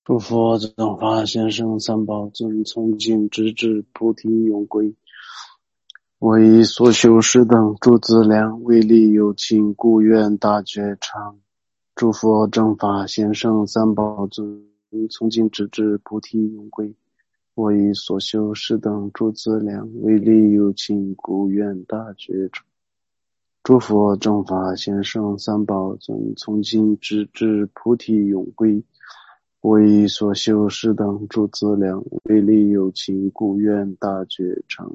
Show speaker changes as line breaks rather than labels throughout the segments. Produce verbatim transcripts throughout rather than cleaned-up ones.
诸佛正法贤圣三宝尊崇敬直至菩提永归，为所修士等诸资粮，为利有情故愿大觉常。诸佛正法贤圣三宝尊崇敬直至菩提永归，为所修士等诸资粮，为利有情故愿大觉常。诸佛正法贤圣三宝尊崇敬直至菩提永归，为所修士等诸资粮，为利有情故愿大觉常。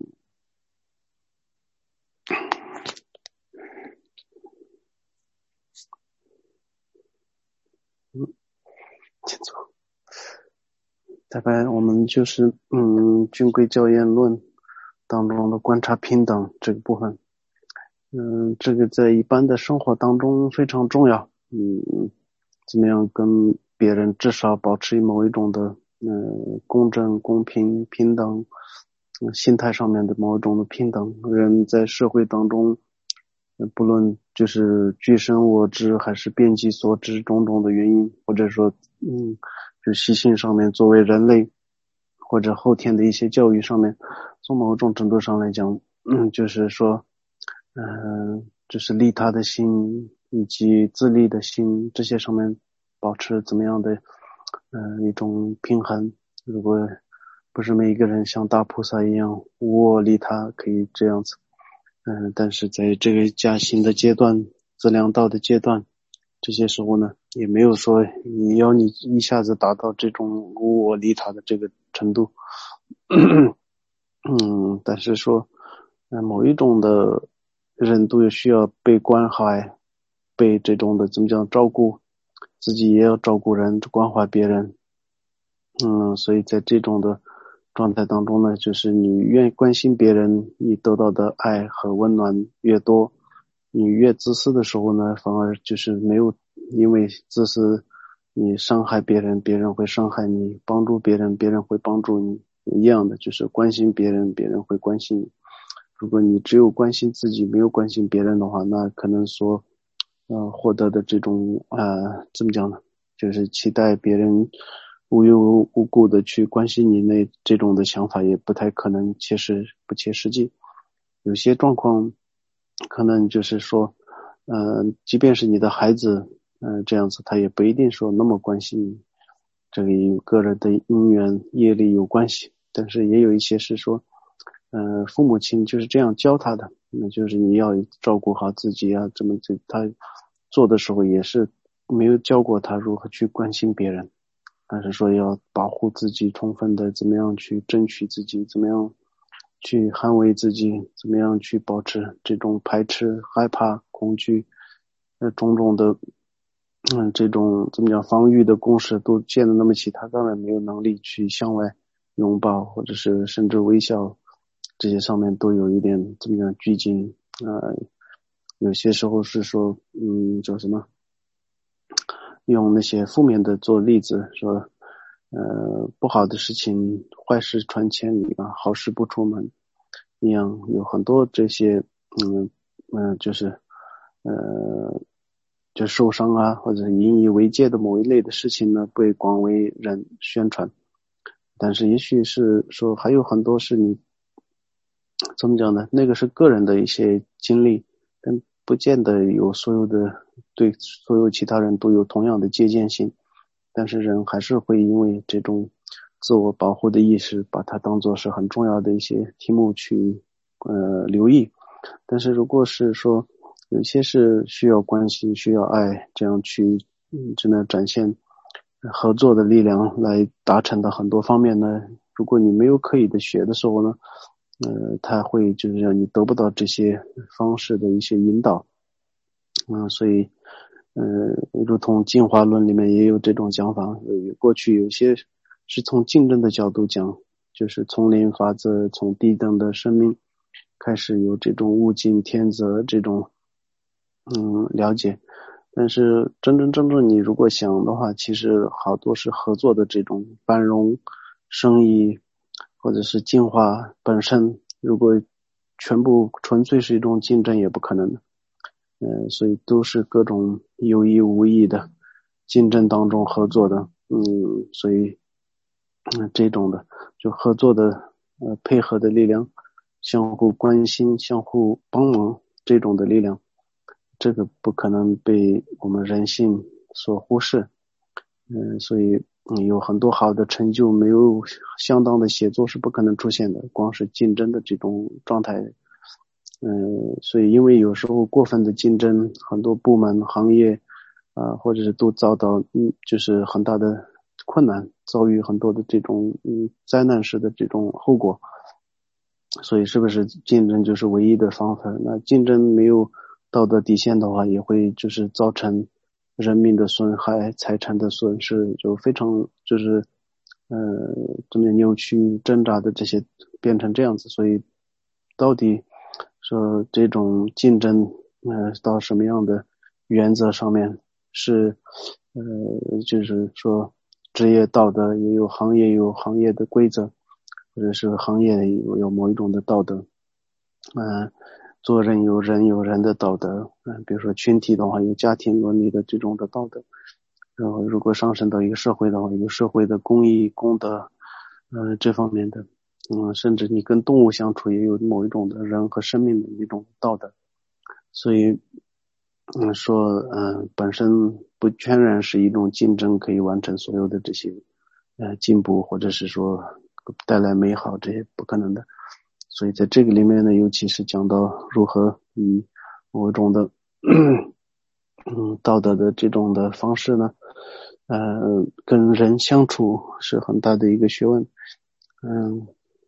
嗯，请坐。大概我们就是嗯，军规教言论当中的观察平等这个部分。嗯，这个在一般的生活当中非常重要。嗯，怎么样跟别人至少保持某一种的呃公正、公平、平等，呃、心态上面的某一种的平等。人在社会当中，呃、不论就是居身我知还是遍及所知种种的原因，或者说嗯，就习性上面作为人类或者后天的一些教育上面，从某种程度上来讲，嗯，就是说嗯、呃，就是利他的心以及自利的心，这些上面保持怎么样的嗯、呃、一种平衡。如果不是每一个人像大菩萨一样无我利他可以这样子，嗯、呃，但是在这个加行的阶段，资粮道的阶段，这些时候呢，也没有说你要你一下子达到这种无我利他的这个程度。嗯，但是说呃某一种的人都有需要被关怀，被这种的怎么讲照顾，自己也要照顾人，关怀别人。嗯，所以在这种的状态当中呢，就是你越关心别人，你得到的爱和温暖越多。你越自私的时候呢，反而就是没有，因为自私你伤害别人，别人会伤害你，帮助别人，别人会帮助你，一样的，就是关心别人，别人会关心你。如果你只有关心自己，没有关心别人的话，那可能说呃获得的这种呃怎么讲呢，就是期待别人无缘无故的去关心你，那这种的想法也不太可能切实不切实际。有些状况可能就是说呃即便是你的孩子呃这样子，他也不一定说那么关心你，这个与个人的因缘业力有关系。但是也有一些是说呃父母亲就是这样教他的，那就是你要照顾好自己啊，怎么这他做的时候也是没有教过他如何去关心别人，但是说要保护自己，充分的怎么样去争取自己，怎么样去捍卫自己，怎么样去保持这种排斥、害怕、恐惧呃种种的嗯这种怎么讲防御的公式都建得那么起，他当然没有能力去向外拥抱，或者是甚至微笑，这些上面都有一点怎么样拘谨。呃有些时候是说嗯叫什么，用那些负面的做例子，说呃不好的事情坏事传千里啊，好事不出门一样，有很多这些嗯嗯、呃、就是呃就受伤啊或者引以为戒的某一类的事情呢被广为人宣传。但是也许是说还有很多是你怎么讲呢，那个是个人的一些经历，但不见得有所有的对所有其他人都有同样的借鉴性。但是人还是会因为这种自我保护的意识，把它当作是很重要的一些题目去呃留意。但是如果是说有些是需要关心需要爱，这样去嗯真的展现合作的力量来达成的很多方面呢，如果你没有刻意的学的时候呢，呃，他会就是让你得不到这些方式的一些引导。嗯，所以呃，如同进化论里面也有这种讲法，呃，过去有些是从竞争的角度讲，就是丛林法则，从低等的生命开始有这种物竞天择这种嗯了解。但是真真正正你如果想的话，其实好多是合作的这种繁荣生意或者是进化本身，如果全部纯粹是一种竞争也不可能的。呃，所以都是各种有意无意的竞争当中合作的。 嗯，所以嗯这种的就合作的呃配合的力量，相互关心、相互帮忙这种的力量，这个不可能被我们人性所忽视。嗯，所以嗯有很多好的成就，没有相当的协作是不可能出现的，光是竞争的这种状态。嗯，所以因为有时候过分的竞争，很多部门行业啊、呃或者是都遭到嗯就是很大的困难，遭遇很多的这种嗯灾难式的这种后果。所以是不是竞争就是唯一的方法？那竞争没有道德底线的话，也会就是造成人民的损害、财产的损失，就非常就是呃这么扭曲挣扎的这些变成这样子。所以到底说这种竞争呃到什么样的原则上面是呃就是说职业道德也有行业有行业的规则，或者是行业有有某一种的道德。嗯、呃做人有人有人的道德，嗯、呃比如说群体的话有家庭伦理的这种的道德，然后如果上升到一个社会的话，有社会的公益公德，呃这方面的，嗯，甚至你跟动物相处也有某一种的人和生命的一种道德。所以嗯说嗯、呃本身不全然是一种竞争可以完成所有的这些呃进步，或者是说带来美好，这些不可能的。所以在这个里面呢，尤其是讲到如何以某种的嗯道德的这种的方式呢，呃，跟人相处是很大的一个学问。嗯，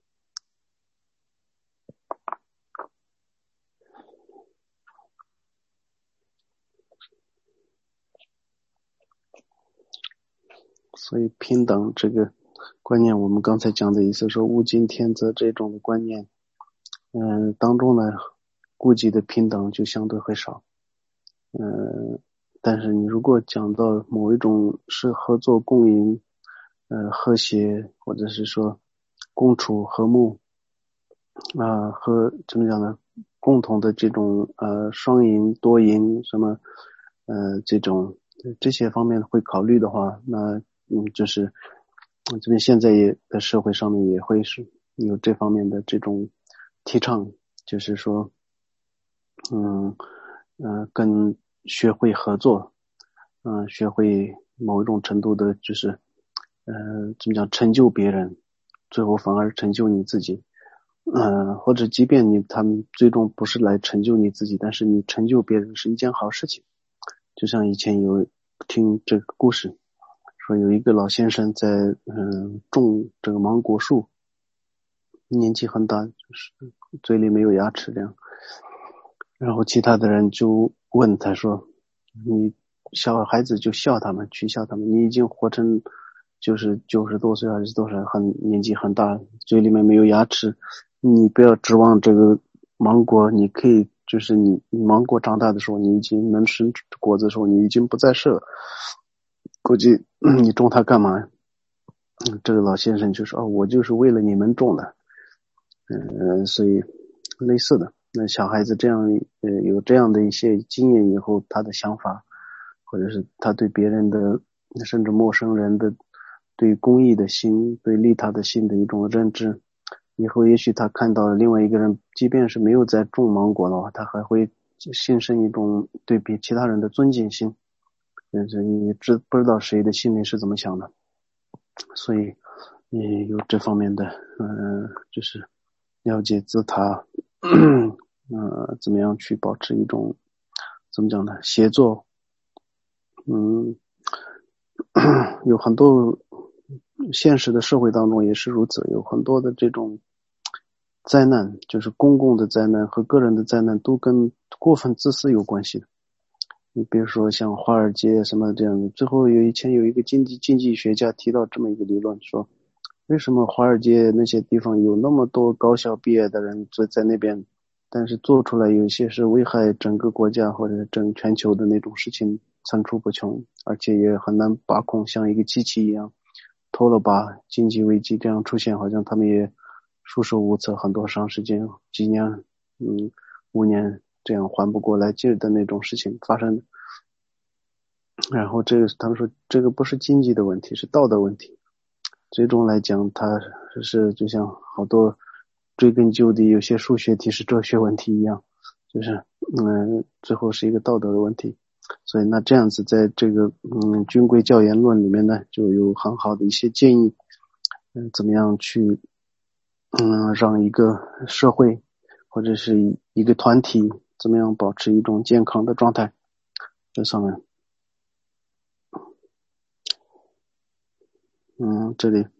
所以平等这个观念，我们刚才讲的意思说物竞天择这种的观念，嗯、呃当中呢，顾及的平等就相对会少。嗯、呃，但是你如果讲到某一种是合作共赢，呃，和谐或者是说共处和睦啊、呃和怎么讲呢？共同的这种呃双赢多赢什么呃这种这些方面会考虑的话，那嗯就是嗯这边现在也在社会上面也会是有这方面的这种提倡，就是说嗯呃跟学会合作，嗯、呃学会某一种程度的就是呃怎么讲成就别人，最后反而成就你自己。呃，或者即便你他们最终不是来成就你自己，但是你成就别人是一件好事情。就像以前有听这个故事，说有一个老先生在嗯、呃种这个芒果树，年纪很大，就是嘴里没有牙齿这样。然后其他的人就问他说：“你小孩子就笑他们，取笑他们，你已经活成就是九十多岁还是多少，很年纪很大，嘴里面没有牙齿，你不要指望这个芒果，你可以就是你你芒果长大的时候，你已经能生果子的时候，你已经不再是了，估计你种它干嘛？”这个老先生就说：“哦，我就是为了你们种的。”嗯，所以类似的，那小孩子这样呃有这样的一些经验以后，他的想法，或者是他对别人的，甚至陌生人的对公益的心，对利他的心的一种认知，以后也许他看到另外一个人，即便是没有在种芒果的话，他还会心生一种对比其他人的尊敬心，就是你知不知道谁的心里是怎么想的，所以也有这方面的，嗯、呃，就是了解自他，呃，怎么样去保持一种怎么讲呢？协作，嗯，有很多现实的社会当中也是如此，有很多的这种灾难，就是公共的灾难和个人的灾难都跟过分自私有关系的。你比如说像华尔街什么这样的，最后有以前有一个经济经济学家提到这么一个理论，说为什么华尔街那些地方有那么多高校毕业的人在在那边，但是做出来有些是危害整个国家或者整全球的那种事情层出不穷，而且也很难把控，像一个机器一样，拖了把经济危机这样出现，好像他们也束手无策，很多长时间几年，嗯，五年这样缓不过来劲儿的那种事情发生。 然后这个他们说这个不是经济的问题，是道德问题。最终来讲，它是就像好多追根究底，有些数学题是哲学问题一样，就是嗯，最后是一个道德的问题。所以那这样子，在这个嗯军规教研论里面呢，就有很好的一些建议，嗯，怎么样去嗯让一个社会或者是一个团体怎么样保持一种健康的状态，这上面。嗯，这里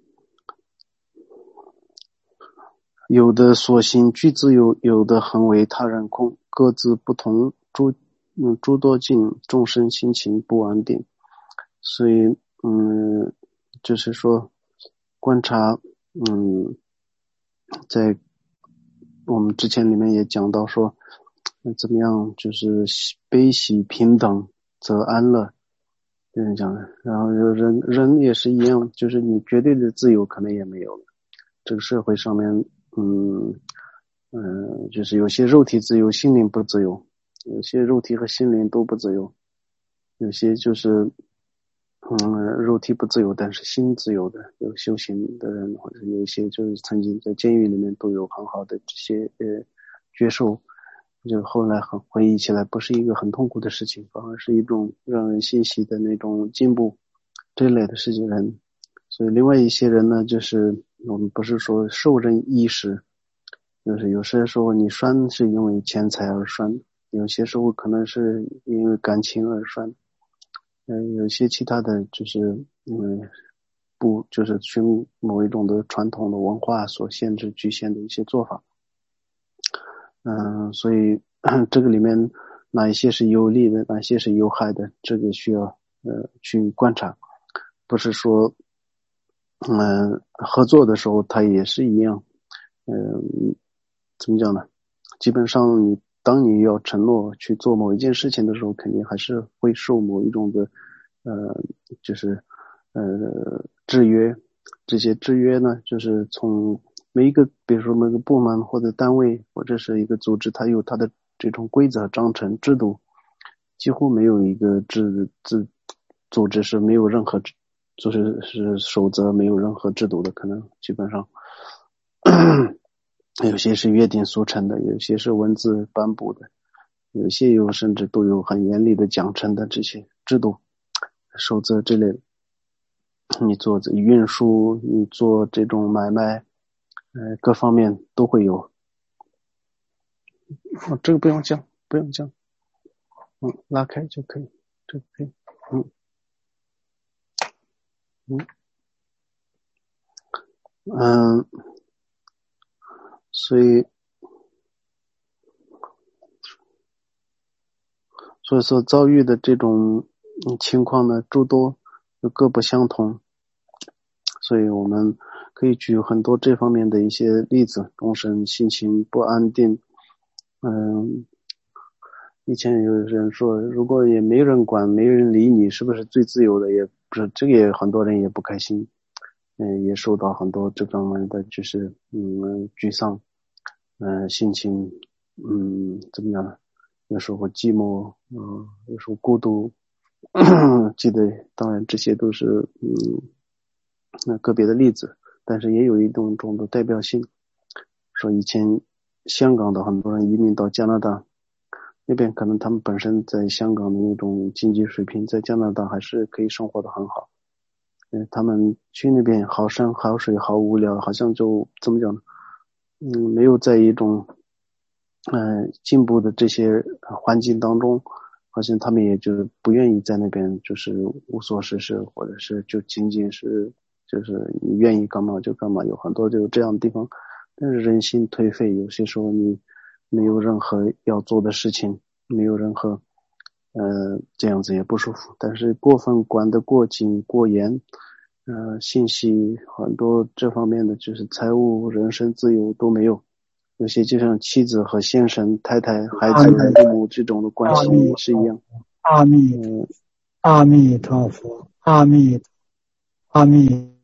有的所行具自由，有的恒为他人空，各自不同，诸嗯诸多境，众生心情不安定。所以嗯，就是说观察，嗯，在我们之前里面也讲到说，怎么样就是悲喜平等则安乐。就是讲的，然后人人也是一样，就是你绝对的自由可能也没有了。这个社会上面，嗯嗯、呃，就是有些肉体自由，心灵不自由；有些肉体和心灵都不自由；有些就是嗯肉体不自由，但是心自由的，有修行的人，或者有一些就是曾经在监狱里面都有很好的这些呃觉受。就后来很回忆起来，不是一个很痛苦的事情，反而是一种让人欣喜的那种进步，这类的事情人。所以另外一些人呢，就是我们不是说受人意识，就是有些时候你酸是因为钱财而酸，有些时候可能是因为感情而酸，嗯，有些其他的就是嗯不就是去某一种的传统的文化所限制局限的一些做法。嗯，所以这个里面哪一些是有利的，哪些是有害的，这个需要呃去观察，不是说嗯、呃、合作的时候它也是一样，嗯、呃、怎么讲呢？基本上你当你要承诺去做某一件事情的时候，肯定还是会受某一种的呃就是呃制约。这些制约呢，就是从每一个比如说每个部门或者单位或者是一个组织，它有它的这种规则章程制度，几乎没有一个制制组织是没有任何就是是守则没有任何制度的，可能基本上有些是约定俗成的，有些是文字颁布的，有些有甚至都有很严厉的奖惩的这些制度守则之类的。你做运输，你做这种买卖，呃，各方面都会有。哦，这个不用讲，不用讲，嗯，拉开就可以，这个可以，嗯嗯嗯，所以所以说遭遇的这种情况呢，诸多各不相同，所以我们可以举很多这方面的一些例子。众生心情不安定，嗯，以前有人说，如果也没人管，没人理你，是不是最自由的？也不是，这个也很多人也不开心，嗯，也受到很多这方面的就是嗯沮丧，嗯、呃，心情嗯怎么样呢？有时候寂寞，嗯，有时候孤独，记得，当然这些都是嗯那个别的例子，但是也有一种种的代表性。说以前香港的很多人移民到加拿大。那边可能他们本身在香港的那种经济水平，在加拿大还是可以生活的很好。嗯，他们去那边好山好水好无聊，好像就怎么讲呢？嗯，没有在一种嗯、呃、进步的这些环境当中，好像他们也就不愿意在那边就是无所事事，或者是就仅仅是就是你愿意干嘛就干嘛，有很多就这样的地方。但是人心颓废，有些时候你没有任何要做的事情，没有任何呃这样子也不舒服。但是过分管得过紧过严，呃信息很多这方面的就是财务人身自由都没有。有些就像妻子和先生、太太、孩子、父母这种的关系也是一样。
阿弥
嗯，
阿弥陀佛，阿弥阿弥。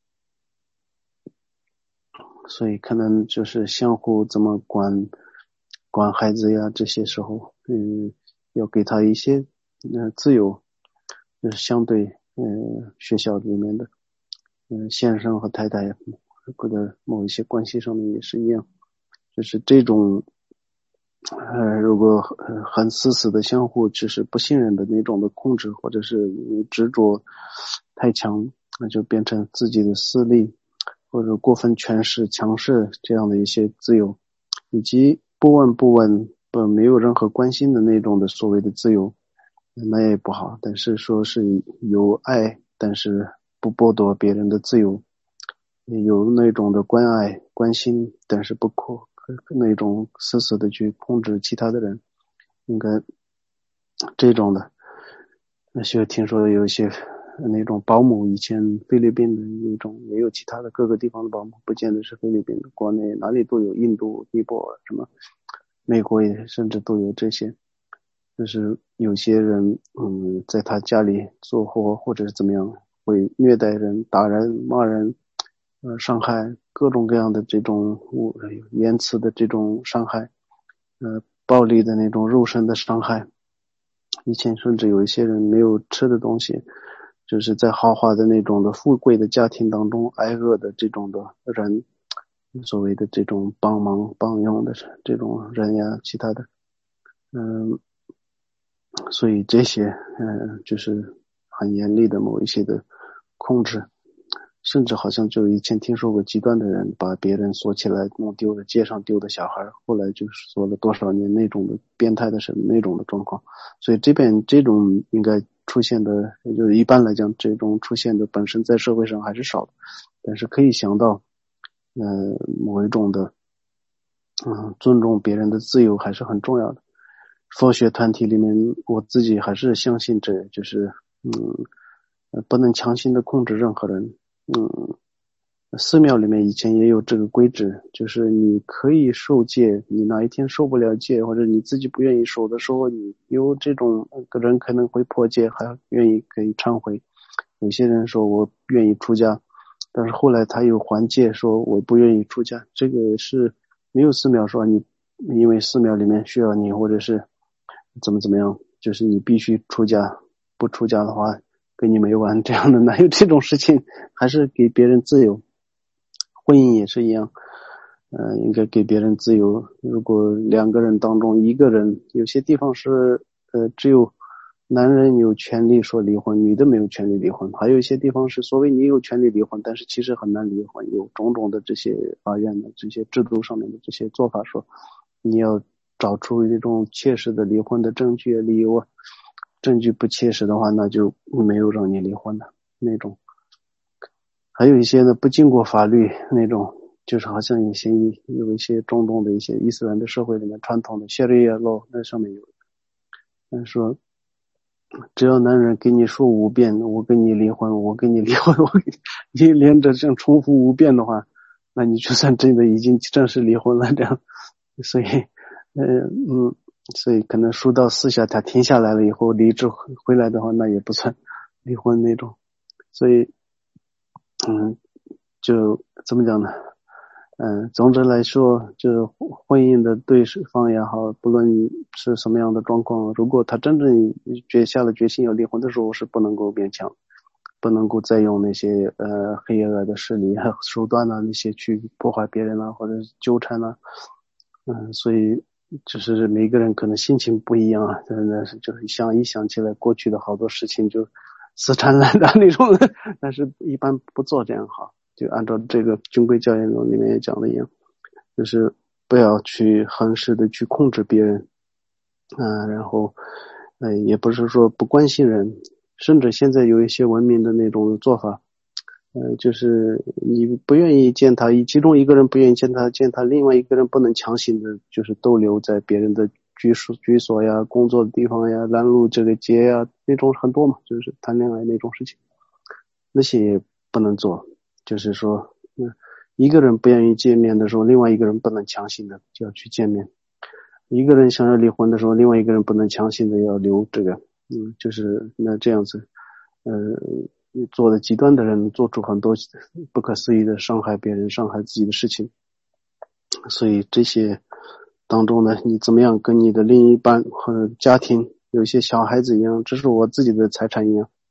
所以可能就是相互怎么管管孩子呀，这些时候，嗯，要给他一些呃自由， 就是相对呃学校里面的嗯、呃、先生和太太或者某一些关系上面也是一样，就是这种呃如果很很死死的相互就是不信任的那种的控制，或者是执着太强，那就变成自己的私利或者过分权势强势这样的一些自由，以及不闻不问不没有任何关心的那种的所谓的自由，那也不好。但是说是有爱，但是不剥夺别人的自由，有那种的关爱关心，但是不控那种死死的去控制其他的人，应该这种的。那些听说有一些那种保姆，以前菲律宾的那种，也有其他的各个地方的保姆，不见得是菲律宾的，国内哪里都有，印度、尼泊尔什么，美国也甚至都有这些。就是有些人嗯，在他家里做活或者是怎么样，会虐待人、打人、骂人，呃，伤害各种各样的这种言辞的这种伤害，呃，暴力的那种肉身的伤害。以前甚至有一些人没有吃的东西，就是在豪华的那种的富贵的家庭当中挨饿的这种的人，所谓的这种帮忙帮佣的这种人呀，其他的，嗯，所以这些嗯，就是很严厉的某一些的控制，甚至好像就以前听说过极端的人把别人锁起来弄丢了，街上丢的小孩，后来就是锁了多少年那种的变态的是那种的状况。所以这边这种应该出现的，就是一般来讲这种出现的本身在社会上还是少的，但是可以想到呃某一种的嗯尊重别人的自由还是很重要的。佛学团体里面我自己还是相信这就是嗯不能强行的控制任何人。嗯，寺庙里面以前也有这个规制，就是你可以受戒，你哪一天受不了戒，或者你自己不愿意守的时候，你有这种个人可能会破戒，还愿意可以忏悔。有些人说我愿意出家，但是后来他又还戒，说我不愿意出家，这个是没有寺庙说你因为寺庙里面需要你，或者是怎么怎么样，就是你必须出家，不出家的话跟你没完，这样的哪有这种事情？还是给别人自由。婚姻也是一样，呃，应该给别人自由。如果两个人当中一个人，有些地方是呃只有男人有权利说离婚，女的没有权利离婚，还有一些地方是所谓你有权利离婚，但是其实很难离婚，有种种的这些法院的这些制度上面的这些做法，说你要找出一种切实的离婚的证据理由，证据不切实的话，那就没有让你离婚的那种。还有一些呢不经过法律那种，就是好像以前有一些中东的一些伊斯兰的社会里面传统的 Sharia law 那上面有，但是说只要男人给你说五遍我跟你离婚我跟你离婚我跟你你连着这样重复五遍的话，那你就算真的已经正式离婚了这样。所以呃嗯所以可能说到四下他停下来了以后理智回来的话，那也不算离婚那种。所以嗯，就怎么讲呢？嗯，总之来说，就是婚姻的对方也好，不论是什么样的状况，如果他真正决下了决心要离婚的时候，是不能够勉强，不能够再用那些呃黑恶的势力手段啊那些去破坏别人啊，或者是纠缠啊。嗯，所以就是每个人可能心情不一样啊，真的是就是想一想起来过去的好多事情就死缠烂打那种的，但是一般不做这样好。就按照这个军规教研中里面也讲的一样，就是不要去横式的去控制别人，嗯、呃，然后，呃，也不是说不关心人，甚至现在有一些文明的那种做法，呃，就是你不愿意见他，其中一个人不愿意见他，见他，另外一个人不能强行的，就是逗留在别人的居所、居所呀、工作的地方呀、拦路这个街呀，那种很多嘛，就是谈恋爱那种事情，那些也不能做。就是说，嗯，一个人不愿意见面的时候，另外一个人不能强行的就要去见面；一个人想要离婚的时候，另外一个人不能强行的要留这个，嗯，就是那这样子，呃，做的极端的人做出很多不可思议的伤害别人、伤害自己的事情。所以这些当中呢，你怎么样跟你的另一半或者家庭，有些小孩子一样，这是我自己的财产一样。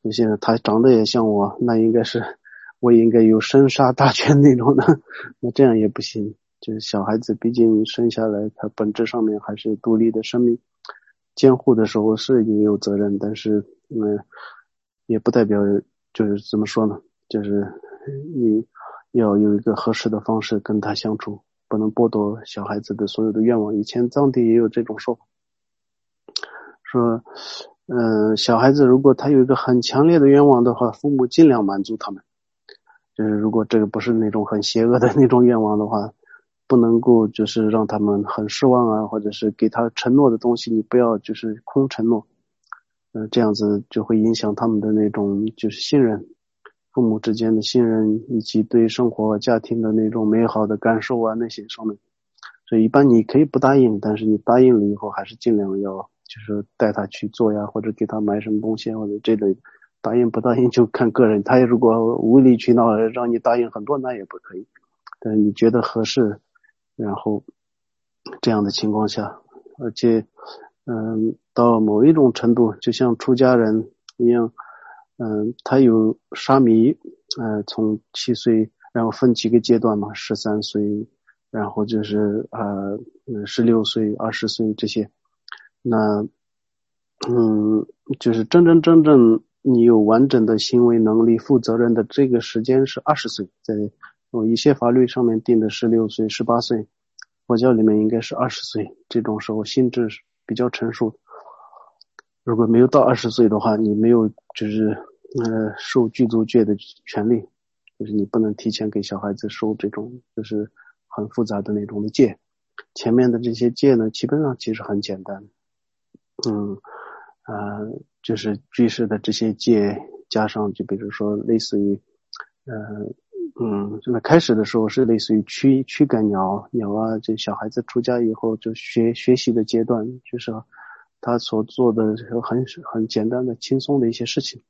有些人他长得也像我，那应该是我应该有生杀大权那种的，那这样也不行。就是小孩子毕竟生下来他本质上面还是独立的生命，监护的时候是也有责任，但是嗯，也不代表就是怎么说呢，就是你要有一个合适的方式跟他相处，不能剥夺小孩子的所有的愿望。以前藏地也有这种说法，说嗯、呃，小孩子如果他有一个很强烈的愿望的话，父母尽量满足他们。就是如果这个不是那种很邪恶的那种愿望的话，不能够就是让他们很失望啊，或者是给他承诺的东西你不要就是空承诺，呃，这样子就会影响他们的那种就是信任，父母之间的信任，以及对生活家庭的那种美好的感受啊，那些上面。所以一般你可以不答应，但是你答应了以后还是尽量要就是带他去做呀，或者给他买什么东西或者这类的。答应不答应就看个人，他如果无理取闹让你答应很多那也不可以，但是你觉得合适，然后这样的情况下，而且嗯，到某一种程度就像出家人一样，嗯，他有沙弥，呃，从七岁然后分几个阶段嘛，十三岁，然后就是呃十六岁二十岁这些，那嗯就是真真正正你有完整的行为能力负责任的这个时间是二十岁，在有一些法律上面定的十六岁十八岁，佛教里面应该是二十岁，这种时候心智是比较成熟。如果没有到二十岁的话，你没有就是呃受具足戒的权利，就是你不能提前给小孩子受这种就是很复杂的那种的戒。前面的这些戒呢，基本上其实很简单，嗯呃就是居士的这些戒加上就比如说类似于呃嗯，那开始的时候是类似于驱驱赶鸟鸟啊，这小孩子出家以后就学学习的阶段，就是他所做的很很简单的轻松的一些事情，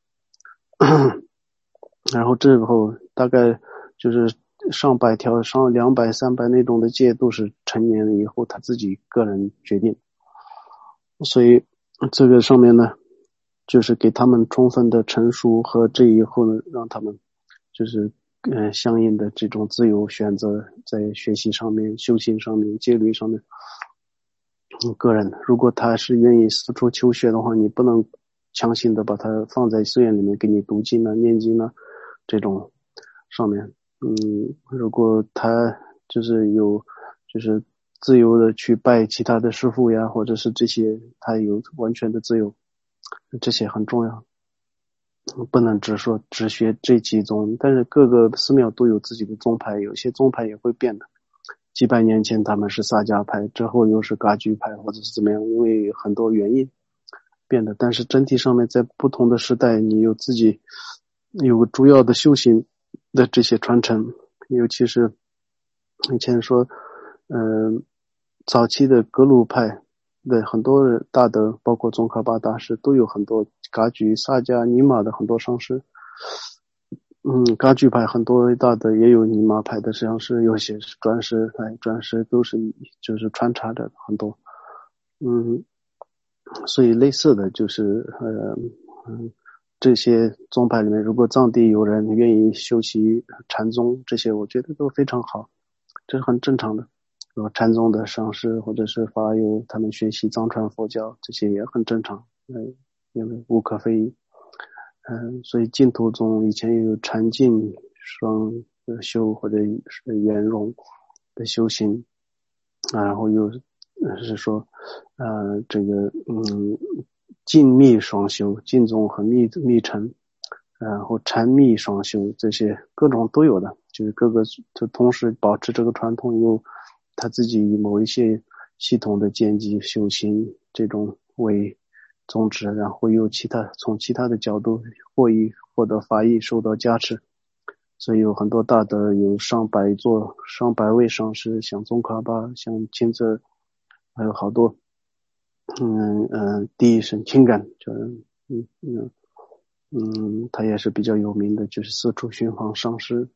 然后之后大概就是上百条上两百三百那种的戒都是成年了以后他自己个人决定，所以这个上面呢就是给他们充分的成熟和这以后呢让他们就是呃相应的这种自由选择在学习上面修行上面戒律上面。个人如果他是愿意四处求学的话，你不能强行的把他放在寺院里面给你读经啊念经啊这种上面，嗯，如果他就是有就是自由的去拜其他的师父呀，或者是这些他有完全的自由，这些很重要，不能只说只学这几宗，但是各个寺庙都有自己的宗派，有些宗派也会变的。几百年前他们是萨迦派，之后又是噶举派，或者是怎么样，因为很多原因变的。但是整体上面在不同的时代，你有自己有个主要的修行的这些传承，尤其是以前说，嗯、呃，早期的格鲁派的很多大德，包括宗喀巴大师，都有很多噶举、萨迦、尼玛的很多上师。嗯，噶举派很多大的也有尼玛派的，实际上是有些是专师，哎，专师都是就是穿插着很多，嗯，所以类似的就是呃嗯这些宗派里面，如果藏地有人愿意修习禅宗，这些我觉得都非常好，这是很正常的。如果禅宗的上师或者是法友他们学习藏传佛教，这些也很正常，嗯，因为无可非议。嗯，所以净土宗以前也有禅净双修或者是圆融的修行，然后又是说呃这个嗯净密双修，净宗和密密禅，然后禅密双修，这些各种都有的，就是各个就同时保持这个传统，有他自己某一些系统的见机修行这种为宗旨，然后又其他从其他的角度获益获得法益受到加持，所以有很多大德有上百座上百位上师，像宗喀巴像钦则，还有好多嗯嗯第一神情感就嗯嗯嗯他也是比较有名的，就是四处寻访上师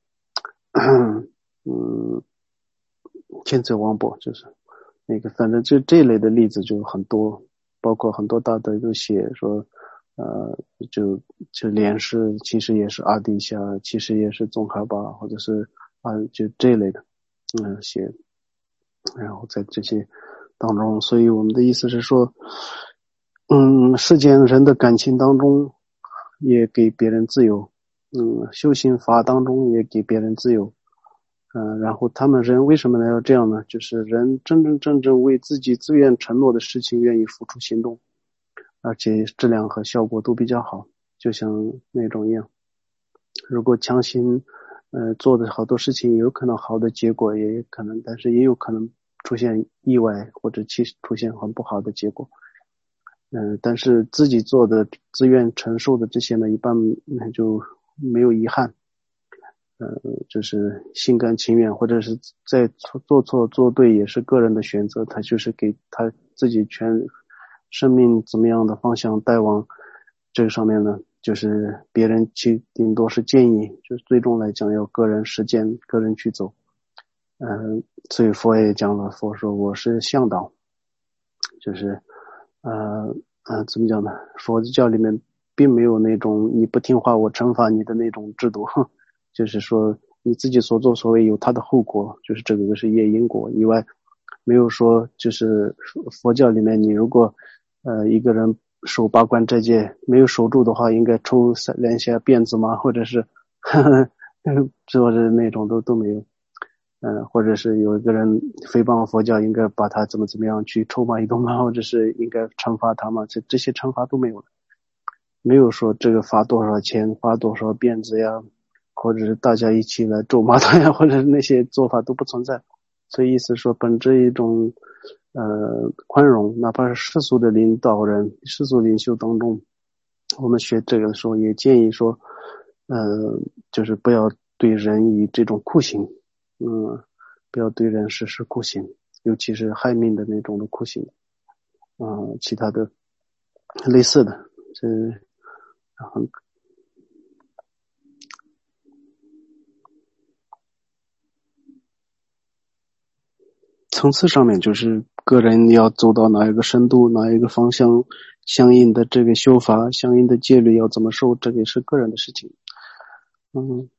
嗯钦则王博就是那个反正就这类的例子就很多，包括很多大德都写说呃，就就莲师其实也是阿底夏，其实也是宗喀巴，或者是啊就这类的，嗯，写，然后在这些当中，所以我们的意思是说，嗯，世间人的感情当中也给别人自由，嗯，修行法当中也给别人自由，嗯、呃，然后他们人为什么呢要这样呢？就是人真真正正为自己自愿承诺的事情愿意付出行动，而且质量和效果都比较好，就像那种一样。如果强行呃做的好多事情，有可能好的结果，也可能，但是也有可能出现意外或者其实出现很不好的结果。嗯、呃，但是自己做的自愿承受的这些呢，一般那就没有遗憾。呃，就是心甘情愿，或者是在做错做对也是个人的选择，他就是给他自己全生命怎么样的方向带往这个上面呢，就是别人去顶多是建议，就是最终来讲要个人实践，个人去走。嗯、呃，所以佛也讲了，佛说我是向导，就是呃呃怎么讲呢？佛教里面并没有那种你不听话我惩罚你的那种制度，就是说你自己所作所为有它的后果，就是这个是业因果以外，没有说就是佛教里面你如果呃一个人守八关斋戒没有守住的话，应该抽三两下辫子吗？或者是呵呵做的那种都都没有。嗯，或者是有一个人诽谤佛教，应该把他怎么怎么样去臭骂一顿吗？或者是应该惩罚他吗？这这些惩罚都没有了，没有说这个罚多少钱，罚多少辫子呀，或者是大家一起来咒骂他呀，或者是那些做法都不存在。所以意思说，本着一种呃宽容，哪怕是世俗的领导人、世俗领袖当中，我们学这个的时候也建议说，呃，就是不要对人以这种酷刑。嗯，不要对人实施酷刑，尤其是害命的那种的酷刑，啊、呃，其他的类似的，这很层次上面就是个人要走到哪一个深度，哪一个方向，相应的这个修法，相应的戒律要怎么受，这个也是个人的事情。嗯。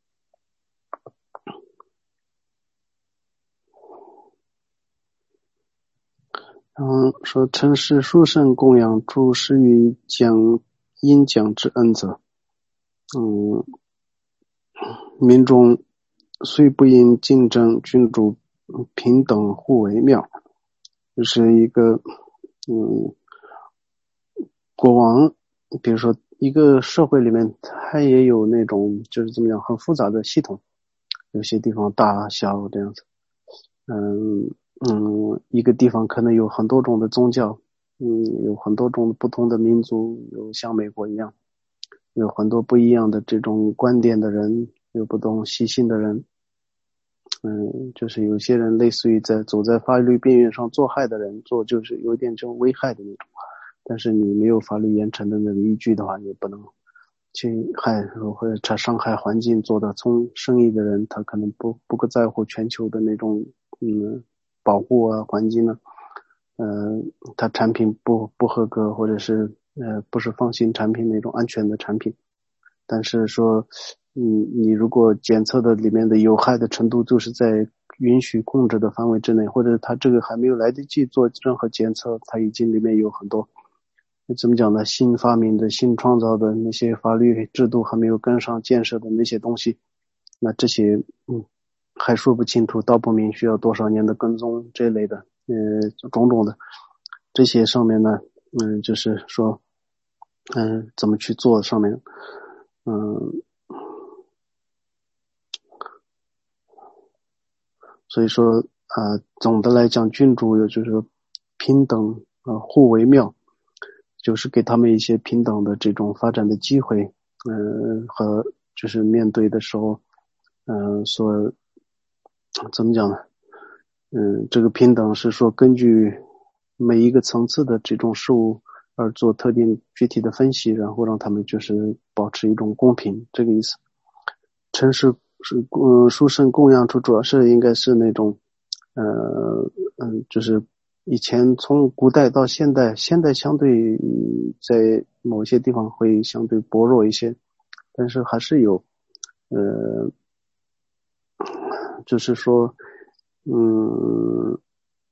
嗯，说陈氏殊胜供养诸施于讲因讲之恩泽。嗯，民众虽不因竞争，君主平等互为妙。就是一个嗯，国王，比如说一个社会里面，它也有那种就是怎么样很复杂的系统，有些地方大小这样子。嗯嗯，一个地方可能有很多种的宗教，嗯，有很多种不同的民族，有像美国一样，有很多不一样的这种观点的人，有不同习性的人。嗯，就是有些人类似于在走在法律边缘上做害的人，做就是有点这种危害的那种，但是你没有法律严惩的那个依据的话，也不能去害或者他伤害环境做的从生意的人，他可能不不在乎全球的那种嗯保护啊环境呢，呃，他产品不不合格或者是呃不是放心产品那种安全的产品，但是说嗯你如果检测的里面的有害的程度就是在允许控制的范围之内，或者他这个还没有来得及做任何检测，他已经里面有很多怎么讲呢？新发明的、新创造的那些法律制度还没有跟上建设的那些东西，那这些嗯还说不清楚，道不明需要多少年的跟踪这类的，呃，种种的这些上面呢，嗯，就是说，嗯，怎么去做上面，嗯，所以说啊、呃，总的来讲，君主也就是说平等啊、呃，互为妙。就是给他们一些平等的这种发展的机会，嗯、呃，和就是面对的时候，嗯、呃，所怎么讲呢？嗯，这个平等是说根据每一个层次的这种事物而做特定具体的分析，然后让他们就是保持一种公平，这个意思。陈氏是嗯殊胜供养处主要是应该是那种呃嗯就是以前从古代到现代，现代相对在某些地方会相对薄弱一些，但是还是有呃就是说嗯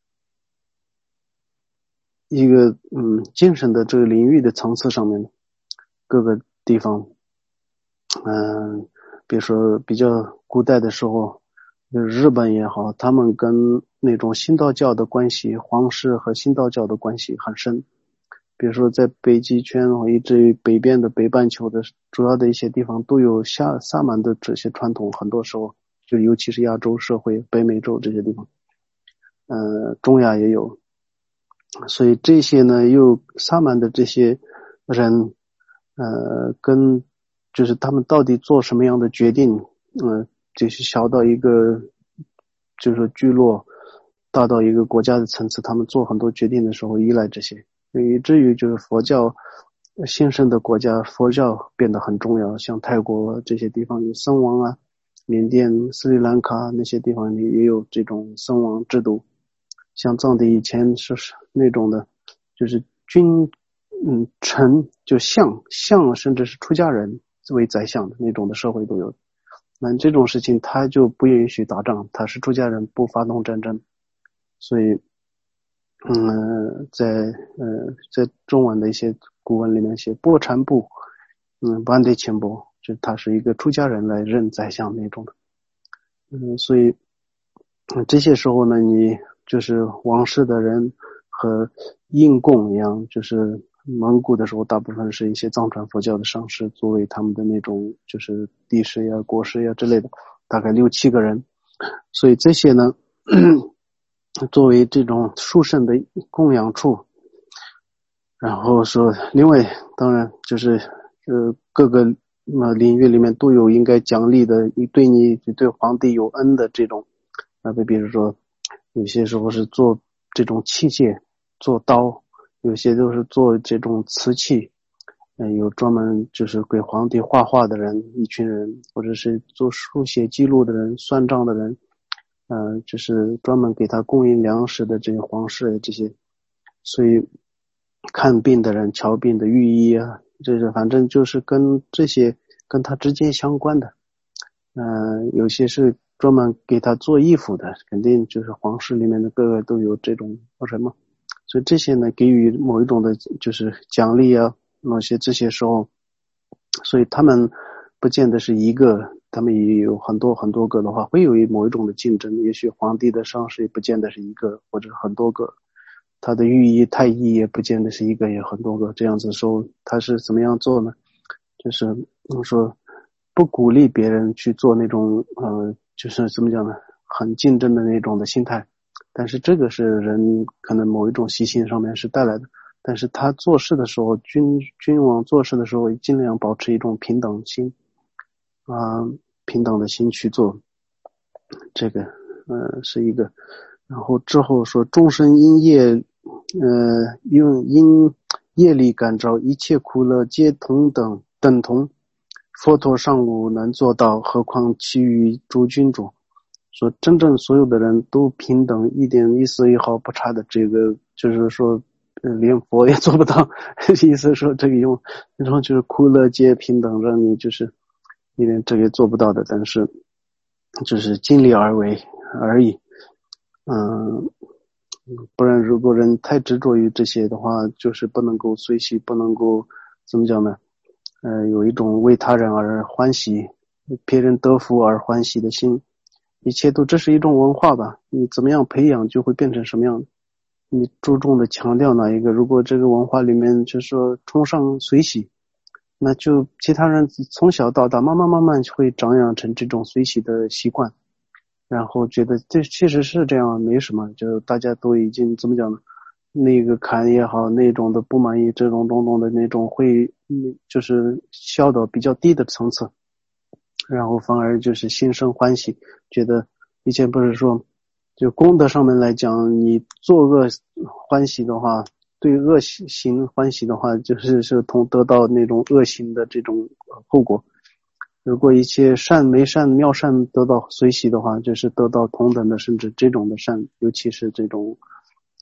一个嗯精神的这个领域的层次上面各个地方嗯、呃、比如说比较古代的时候，就是日本也好，他们跟那种新道教的关系，皇室和新道教的关系很深。比如说在北极圈以至于北边的北半球的主要的一些地方都有萨萨满的这些传统，很多时候就尤其是亚洲社会、北美洲这些地方，呃，中亚也有。所以这些呢，又萨满的这些人，呃，跟就是他们到底做什么样的决定，嗯、呃，就是小到一个就是说聚落，大到一个国家的层次，他们做很多决定的时候依赖这些，以至于就是佛教兴盛的国家，佛教变得很重要。像泰国这些地方有僧王啊，缅甸、斯里兰卡那些地方也有这种僧王制度。像藏地以前是那种的，就是君嗯臣就相相甚至是出家人为宰相的那种的社会都有。那这种事情他就不允许打仗，他是出家人不发动战争。所以嗯在呃在中文的一些古文里面写波禅部嗯班得钱波，就他是一个出家人来任宰相那种的。嗯所以嗯这些时候呢，你就是王室的人和印供一样，就是蒙古的时候大部分是一些藏传佛教的上师作为他们的那种就是帝师呀国师呀之类的，大概六七个人。所以这些呢作为这种殊胜的供养处。然后说另外当然就是呃各个呃领域里面都有应该奖励的，对你对皇帝有恩的这种啊，比如说有些时候是做这种器械，做刀，有些就是做这种瓷器，嗯、呃，有专门就是给皇帝画画的人一群人，或者是做书写记录的人、算账的人，嗯、呃，就是专门给他供应粮食的这些皇室这些，所以看病的人、瞧病的御医啊，这是反正就是跟这些跟他直接相关的，嗯、呃，有些是专门给他做衣服的，肯定就是皇室里面的各个都有这种什么，所以这些呢给予某一种的就是奖励啊，某些这些时候，所以他们不见得是一个，他们也有很多很多个的话，会有某一种的竞争，也许皇帝的上司也不见得是一个或者很多个，他的御医太医也不见得是一个也很多个，这样子说他是怎么样做呢？就是我说不鼓励别人去做那种呃，就是怎么讲呢，很竞争的那种的心态，但是这个是人可能某一种习性上面是带来的，但是他做事的时候，君君王做事的时候尽量保持一种平等心啊、呃，平等的心去做，这个呃是一个。然后之后说众生因业呃用因业力感召，一切苦乐皆同等等同，佛陀尚无能做到，何况其余诸君主。说真正所有的人都平等，一点一丝一毫不差的，这个就是说呃连佛也做不到意思说这个用那种就是苦乐皆平等，让你就是你连这个做不到的，但是就是尽力而为而已。嗯，不然如果人太执着于这些的话，就是不能够随喜，不能够怎么讲呢？呃，有一种为他人而欢喜，别人得福而欢喜的心，一切都这是一种文化吧？你怎么样培养，就会变成什么样？你注重的强调哪一个？如果这个文化里面就是说崇尚随喜，那就其他人从小到大，慢慢慢慢会长养成这种随喜的习惯。然后觉得这确实是这样，没什么，就大家都已经怎么讲呢？那个坎也好，那种的不满意，这种种种的那种会，嗯，就是消到比较低的层次，然后反而就是心生欢喜，觉得以前不是说，就功德上面来讲，你作恶欢喜的话，对恶行欢喜的话，就是是同得到那种恶行的这种后果。如果一切善没善妙善得到随喜的话，就是得到同等的甚至这种的善，尤其是这种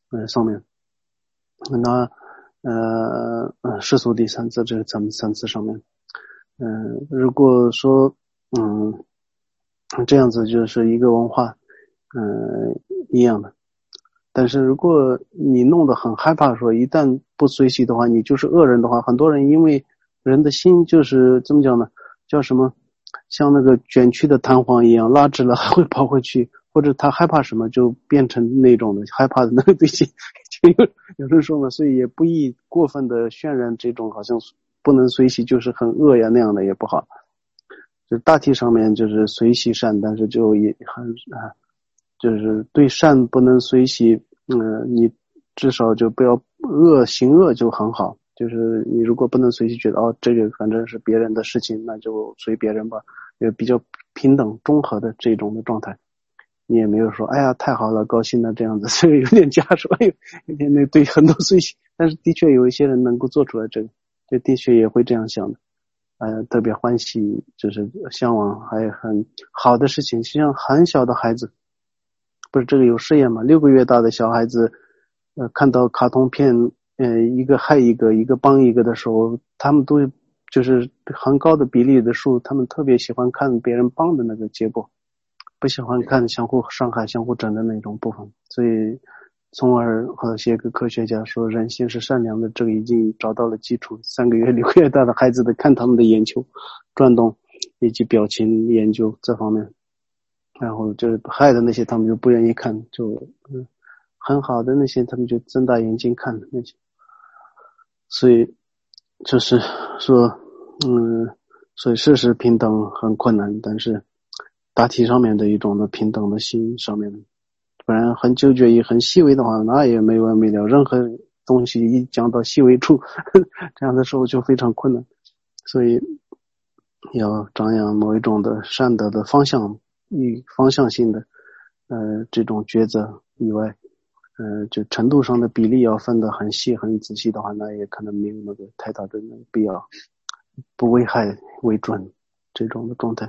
呃上面。那呃世俗第三次这个层层次上面，嗯、呃，如果说嗯这样子就是一个文化，嗯、呃、一样的。但是如果你弄得很害怕说一旦不随喜的话你就是恶人的话，很多人因为人的心就是怎么讲呢，叫什么，像那个卷曲的弹簧一样，拉直了还会跑回去，或者他害怕什么就变成那种的害怕的那个对象，就有有人说嘛，所以也不宜过分的渲染这种好像不能随喜就是很恶呀那样的也不好。就大体上面就是随喜善，但是就也很啊，就是对善不能随喜，嗯、呃，你至少就不要恶行恶就很好。就是你如果不能随喜觉得哦这个反正是别人的事情，那就随别人吧，也比较平等中和的这种的状态。你也没有说哎呀太好了高兴了这样子，所以有点假说哎有点那对很多随喜，但是的确有一些人能够做出来这个，就的确也会这样想的。呃，特别欢喜，就是向往，还很好的事情。像很小的孩子，不是这个有试验嘛？六个月大的小孩子，呃，看到卡通片，呃，一个害一个，一个帮一个的时候，他们都就是很高的比例的数，他们特别喜欢看别人帮的那个结果，不喜欢看相互伤害、相互整的那种部分。所以，从而和些个科学家说人性是善良的，这个已经找到了基础。三个月、六个月大的孩子的看他们的眼球转动以及表情研究这方面，然后就是害的那些他们就不愿意看，就嗯很好的那些他们就睁大眼睛看那些。所以就是说，嗯，所以事实平等很困难，但是大体上面的一种的平等的心上面，不然很纠结于很细微的话，那也没完没了。任何东西一讲到细微处，这样的时候就非常困难。所以要张扬某一种的善德的方向，以方向性的呃这种抉择以外，呃就程度上的比例要分得很细很仔细的话，那也可能没有那个太大的那个必要，不危害为准这种的状态。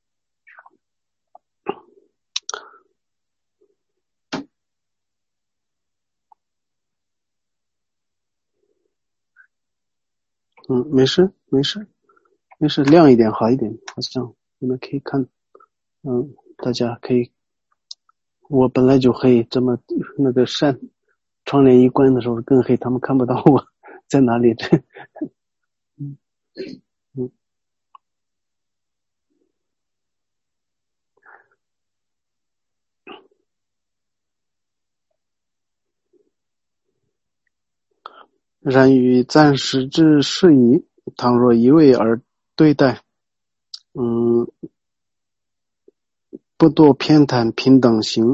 嗯，没事没事没事，亮一点好一点，好像你们可以看，嗯，大家可以，我本来就黑，这么那个扇窗帘一关的时候更黑，他们看不到我在哪里。这，嗯嗯，然于暂时之事宜，倘若一味而对待，嗯，不多偏袒平等行，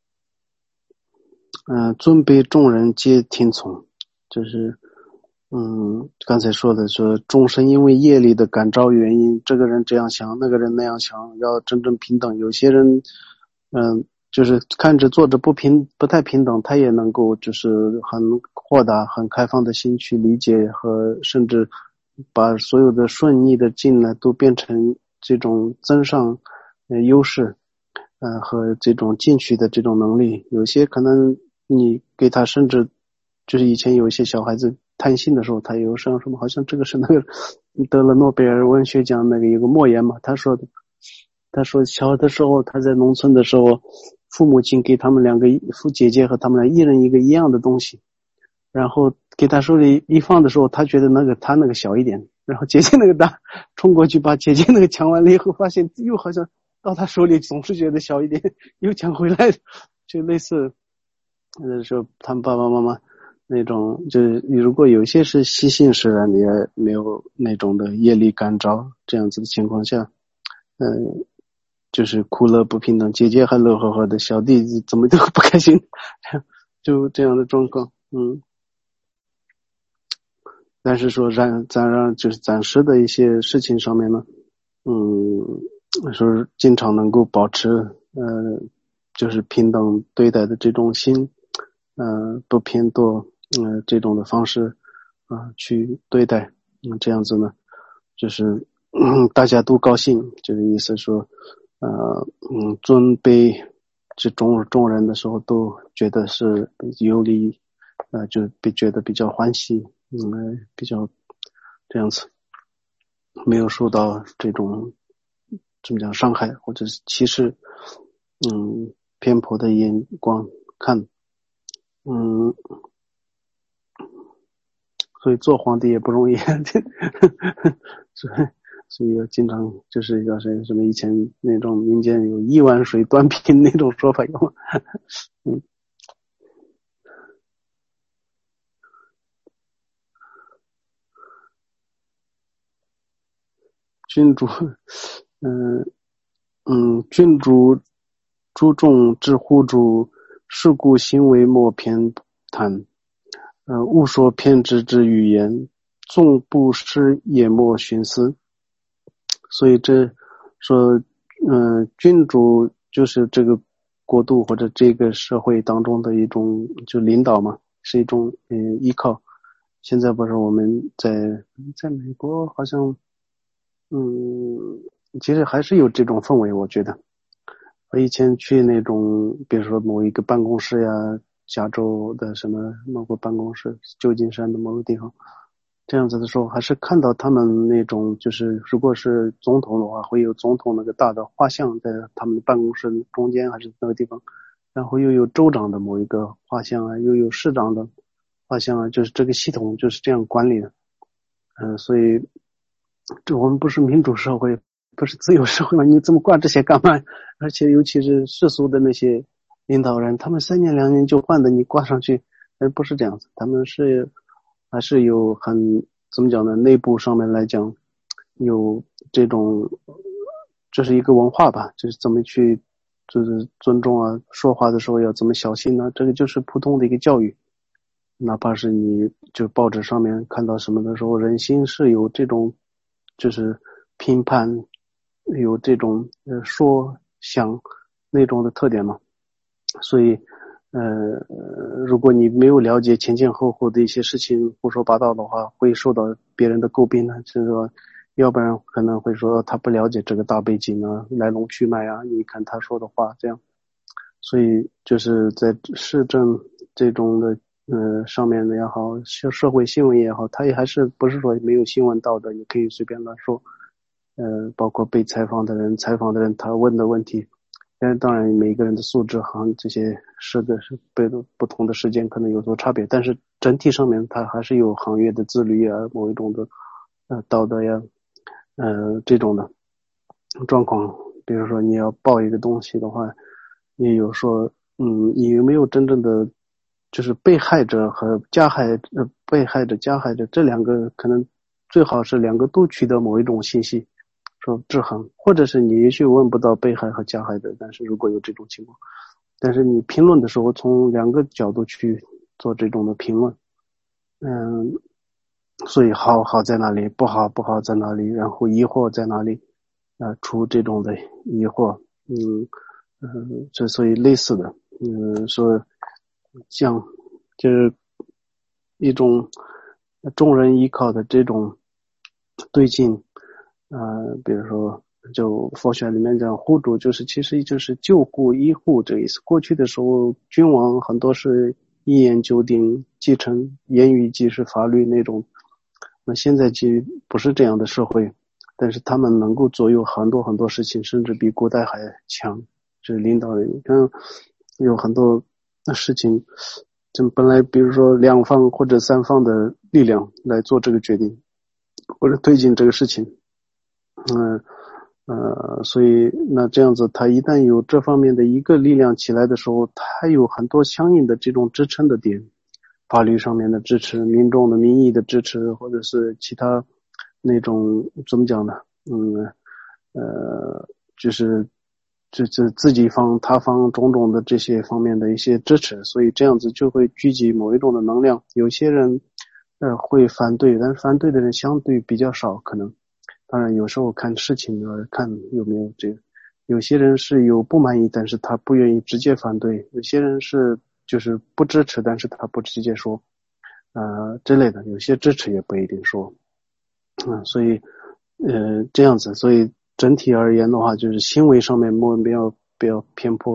嗯、呃，尊卑众人皆听从，就是嗯，刚才说的说众生因为业力的感召原因，这个人这样想，那个人那样想，要真正平等。有些人，嗯，就是看着做着不平不太平等，他也能够就是很豁达、很开放的心去理解和甚至把所有的顺逆的境呢都变成这种增上呃优势，呃和这种进取的这种能力。有些可能你给他甚至就是以前有一些小孩子探信的时候，他有上什么，好像这个是那个得了诺贝尔文学奖那个有个莫言嘛，他说的，他说小的时候他在农村的时候，父母亲给他们两个父姐姐和他们俩一人一个一样的东西，然后给他手里一放的时候，他觉得那个他那个小一点，然后姐姐那个大，冲过去把姐姐那个抢完了以后，发现又好像到他手里总是觉得小一点，又抢回来，就类似那时候他们爸爸妈妈那种，就是如果有些是习性使然，你也没有那种的业力感召，这样子的情况下，嗯、呃，就是苦乐不平等，姐姐还乐呵呵的，小弟怎么都不开心，就这样的状况，嗯。但是说让咱让就是暂时的一些事情上面呢，嗯，说经常能够保持呃，就是平等对待的这种心，呃，不偏惰，呃，这种的方式啊、呃、去对待，嗯，这样子呢，就是嗯大家都高兴，就是意思说，呃，嗯，尊卑这众众人的时候都觉得是有利，呃，就被觉得比较欢喜，嗯，比较这样子，没有受到这种怎么讲伤害或者是歧视，嗯，偏颇的眼光看，嗯，所以做皇帝也不容易，所以所以经常就是叫什什么以前那种民间有亿万水端平那种说法有吗？嗯。君主，嗯嗯，君主注重之乎主，是故行为莫偏袒。呃，勿说偏执之语言，纵不失也莫徇私。所以这说，嗯、呃，君主就是这个国度或者这个社会当中的一种就领导嘛，是一种嗯、呃、依靠。现在不是我们在在美国好像。嗯，其实还是有这种氛围，我觉得。我以前去那种，比如说某一个办公室呀，加州的什么某个办公室，旧金山的某个地方，这样子的时候，还是看到他们那种，就是如果是总统的话，会有总统那个大的画像在他们的办公室中间，还是那个地方，然后又有州长的某一个画像啊，又有市长的画像啊，就是这个系统就是这样管理的。嗯、呃，所以。这我们不是民主社会，不是自由社会吗？你怎么管这些干嘛？而且尤其是世俗的那些领导人，他们三年两年就换的，你挂上去，而不是这样子。他们是还是有很怎么讲呢？内部上面来讲，有这种，这是一个文化吧，就是怎么去就是尊重啊，说话的时候要怎么小心呢？这个就是普通的一个教育。哪怕是你就报纸上面看到什么的时候，人心是有这种。就是评判有这种呃说想那种的特点嘛，所以呃如果你没有了解前前后后的一些事情胡说八道的话，会受到别人的诟病呢，就是说要不然可能会说他不了解这个大背景啊，来龙去脉啊，你看他说的话这样，所以就是在市政这种的呃，上面的也好，社会新闻也好，他也还是不是说没有新闻道德，也可以随便乱说。呃，包括被采访的人、采访的人他问的问题，但是当然每个人的素质好像这些是的是被不同的时间可能有所差别，但是整体上面他还是有行业的自律啊，某一种的呃道德呀，呃这种的状况。比如说你要报一个东西的话，你有说嗯，你有没有真正的就是被害者和加害呃被害者加害者这两个可能最好是两个都取得某一种信息，说制衡，或者是你也许问不到被害和加害者，但是如果有这种情况，但是你评论的时候从两个角度去做这种的评论，嗯，所以好好在哪里，不好不好在哪里，然后疑惑在哪里，呃，出这种的疑惑，嗯嗯，这所以类似的，嗯，说像就是一种众人依靠的这种对境，呃，比如说就佛学里面讲护主，就是其实就是救护医护这个意思。过去的时候，君王很多是一言九鼎，继承言语即是法律那种。那现在其实不是这样的社会，但是他们能够左右很多很多事情，甚至比古代还强。就是领导人，你看有很多事情，就本来比如说两方或者三方的力量来做这个决定，或者推进这个事情，嗯呃，所以那这样子，他一旦有这方面的一个力量起来的时候，他有很多相应的这种支撑的点。法律上面的支持，民众的民意的支持，或者是其他那种怎么讲呢？嗯，呃，就是这这自己方他方种种的这些方面的一些支持，所以这样子就会聚集某一种的能量。有些人呃会反对，但是反对的人相对比较少，可能。当然有时候看事情呢，看有没有这个。有些人是有不满意，但是他不愿意直接反对；有些人是就是不支持，但是他不直接说，呃之类的。有些支持也不一定说，嗯，所以呃这样子，所以整体而言的话，就是行为上面莫不要不要偏颇，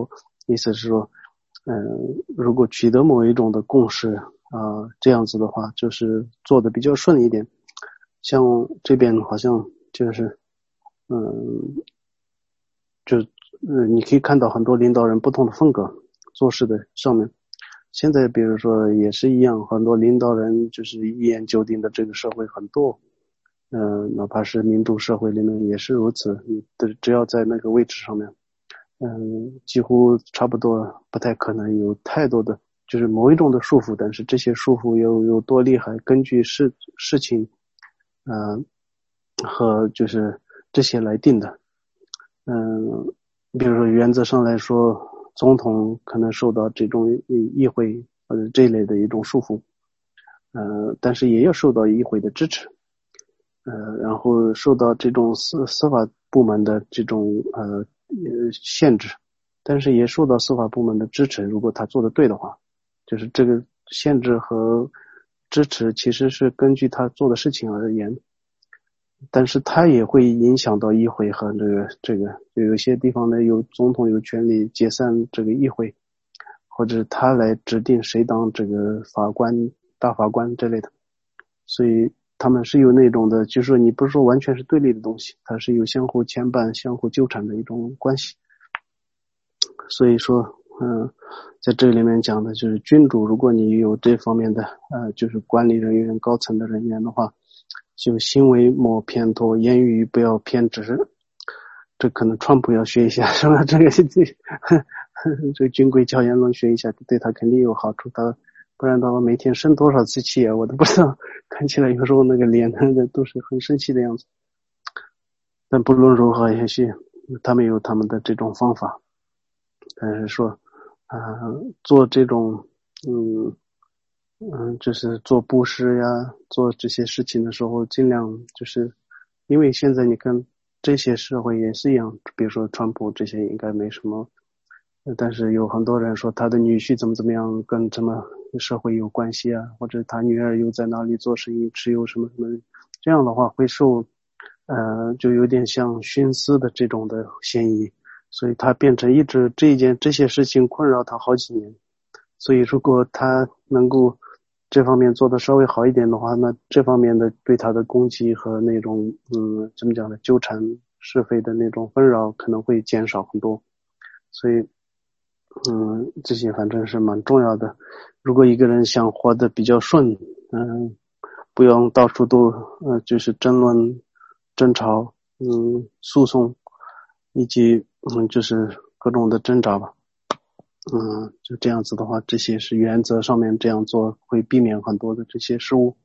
意思是说，嗯、呃，如果取得某一种的共识啊、呃，这样子的话，就是做的比较顺一点。像这边好像就是，嗯，就呃，你可以看到很多领导人不同的风格做事的上面。现在比如说也是一样，很多领导人就是一言九鼎的，这个社会很多，嗯、呃，哪怕是民主社会里面也是如此。你的只要在那个位置上面，嗯，几乎差不多不太可能有太多的，就是某一种的束缚，但是这些束缚有有多厉害，根据事事情，嗯、呃，和就是这些来定的。嗯，比如说原则上来说，总统可能受到这种议会或者这一类的一种束缚，呃，但是也要受到议会的支持，呃，然后受到这种司司法部门的这种呃呃限制，但是也受到司法部门的支持。如果他做得对的话，就是这个限制和支持其实是根据他做的事情而言。但是它也会影响到议会和这个这个，就有些地方呢，有总统有权利解散这个议会，或者他来指定谁当这个法官、大法官之类的。所以他们是有那种的，就是说你不是说完全是对立的东西，它是有相互牵绊、相互纠缠的一种关系。所以说，嗯，在这里面讲的就是君主，如果你有这方面的呃，就是管理人员、高层的人员的话，就行为莫偏颇，言语不要偏执。这可能川普要学一下，是吧？这个这这个军规教言论学一下，对他肯定有好处。他不然的话，每天生多少次气啊，我都不知道。看起来有时候那个脸那个都是很生气的样子。但不论如何，也许他们有他们的这种方法。但是说，啊、呃，做这种，嗯。嗯，就是做布施呀，做这些事情的时候，尽量就是，因为现在你看这些社会也是一样，比如说川普这些应该没什么，但是有很多人说他的女婿怎么怎么样，跟什么社会有关系啊，或者他女儿又在哪里做生意，持有什么什么，这样的话会受，呃，就有点像徇私的这种的嫌疑，所以他变成一直这一件这些事情困扰他好几年，所以如果他能够这方面做的稍微好一点的话，那这方面的对他的攻击和那种嗯怎么讲呢，纠缠是非的那种纷扰可能会减少很多。所以嗯这些反正是蛮重要的。如果一个人想活得比较顺，嗯不用到处都呃就是争论争吵嗯诉讼以及嗯就是各种的挣扎吧。嗯，就这样子的话，这些是原则上面这样做会避免很多的这些失误。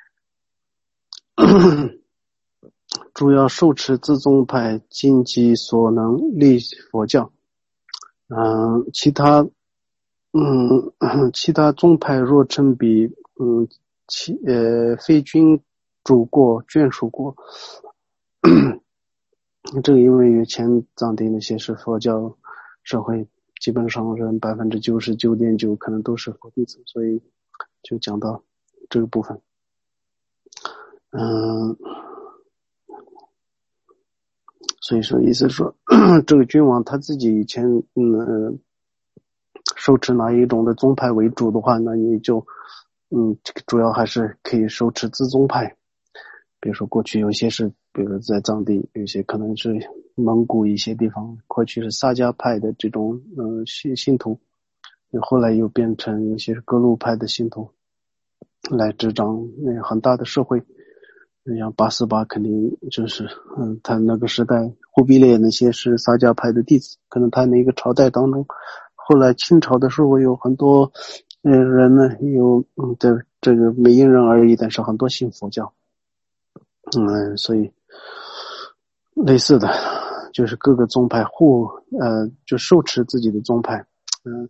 主要受持自宗派，尽己所能立佛教。嗯，其他嗯其他宗派若称比嗯其呃非君主过眷属过，这个因为以前藏地那些是佛教社会，基本上人百分之九十九点九可能都是佛弟子，所以就讲到这个部分。嗯，所以说意思是说，这个君王他自己以前嗯受持哪一种的宗派为主的话，那你就嗯这个主要还是可以受持自宗派。比如说过去有些是，比如说在藏地，有些可能是蒙古一些地方，过去是萨迦派的这种嗯信信徒，后来又变成一些格鲁派的信徒来执掌那很大的社会。像八思巴肯定就是嗯他那个时代忽必烈那些是萨迦派的弟子，可能他那个朝代当中，后来清朝的时候有很多嗯、呃、人呢有嗯的这个没因人而异，但是很多信佛教。嗯，所以类似的就是各个宗派互呃就受持自己的宗派。嗯，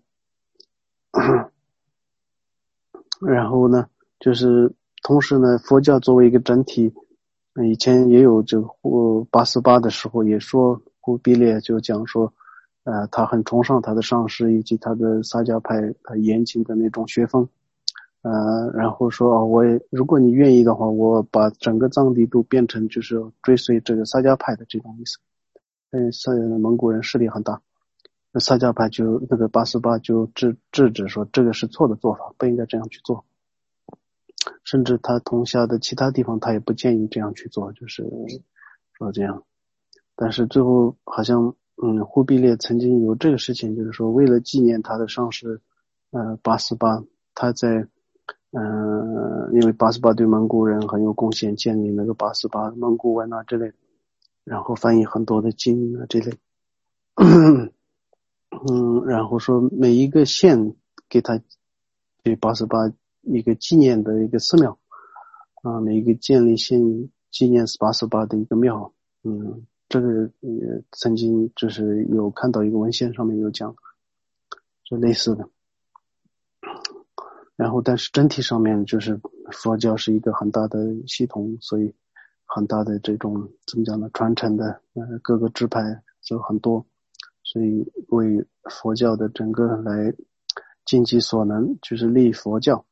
然后呢就是同时呢佛教作为一个整体，以前也有这个八思巴的时候也说忽必烈就讲说呃他很崇尚他的上师以及他的萨迦派他严谨的那种学风。呃，然后说哦，我也如果你愿意的话，我把整个藏地都变成就是追随这个萨迦派的这种意思。嗯，是蒙古人势力很大， 萨迦派就那个八思巴就制制止说这个是错的做法，不应该这样去做。甚至他同辖的其他地方他也不建议这样去做，就是说这样。但是最后好像嗯，忽必烈曾经有这个事情，就是说为了纪念他的上师呃八思巴，他在嗯、呃，因为八思巴对蒙古人很有贡献，建立那个八思巴蒙古文啊之类的，然后翻译很多的经啊这类。嗯，然后说每一个县给他给八思巴一个纪念的一个寺庙啊，每一个建立县纪念八思巴的一个庙。嗯，这个也曾经就是有看到一个文献上面有讲，是类似的。然后但是整体上面就是佛教是一个很大的系统，所以很大的这种怎么讲呢，传承的呃各个支派就很多，所以为佛教的整个来尽其所能，就是立佛教。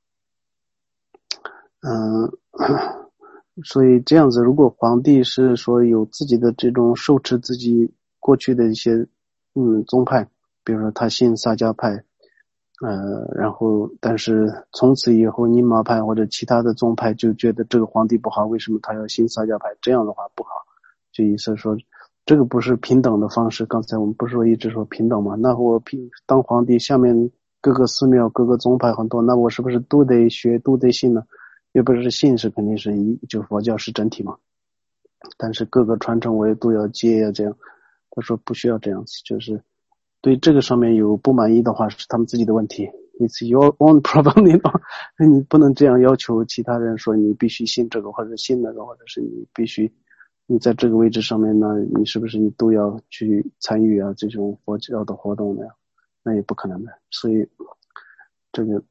嗯，所以这样子，如果皇帝是说有自己的这种受持自己过去的一些嗯宗派，比如说他信萨迦派，呃，然后但是从此以后宁玛派或者其他的宗派就觉得这个皇帝不好，为什么他要信萨迦派？这样的话不好，就意思说这个不是平等的方式。刚才我们不是说一直说平等吗？那我平当皇帝，下面各个寺庙各个宗派很多，那我是不是都得学都得信呢？又不是信是肯定是一就佛教是整体嘛，但是各个传承我也都要接呀，这样他说不需要这样子，就是对这个上面有不满意的话是他们自己的问题， It's your own problem， 你你不能这样要求其他人说你必须信这个或者信那个，或者是你必须你在这个位置上面呢，你是不是你都要去参与啊这种佛教的活动呢？那也不可能的。所以这个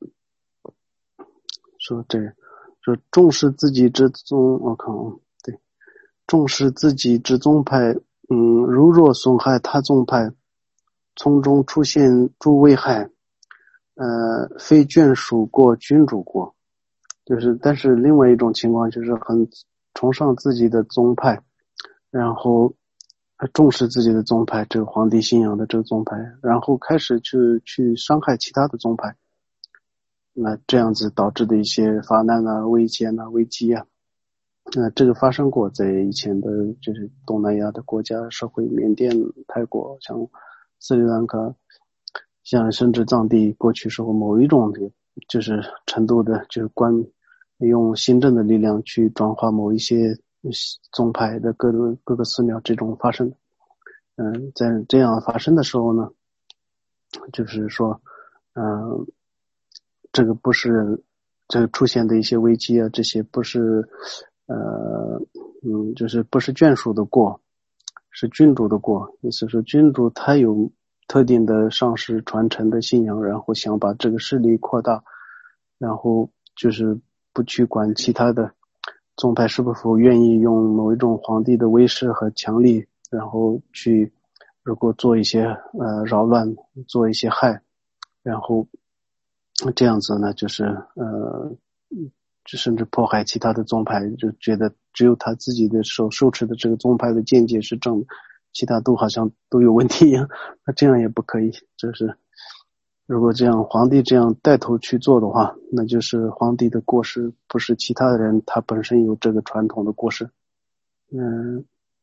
说这个说重视自己之宗，我看对，重视自己之宗派，嗯，如若损害他宗派，从中出现诸危害，呃，非眷属过，君主过。就是，但是另外一种情况就是很崇尚自己的宗派，然后重视自己的宗派，这个皇帝信仰的这个宗派，然后开始去去伤害其他的宗派。那这样子导致的一些发难啊、危险啊、危机啊，那这个发生过在以前的就是东南亚的国家社会，缅甸、泰国、像斯里兰卡，像甚至藏地过去时候某一种就是程度的，就是官用行政的力量去转化某一些宗派的各个各个寺庙，这种发生。嗯，在这样发生的时候呢，就是说，嗯。这个不是这个出现的一些危机啊，这些不是呃嗯，就是不是眷属的过，是君主的过。意思是君主他有特定的上师传承的信仰，然后想把这个势力扩大，然后就是不去管其他的宗派是否愿意用某一种皇帝的威势和强力，然后去如果做一些呃扰乱，做一些害，然后这样子呢，就是呃，甚至迫害其他的宗派，就觉得只有他自己的受受持的这个宗派的见解是正的，其他都好像都有问题一样。那这样也不可以，就是如果这样皇帝这样带头去做的话，那就是皇帝的过失，不是其他人他本身有这个传统的过失。嗯。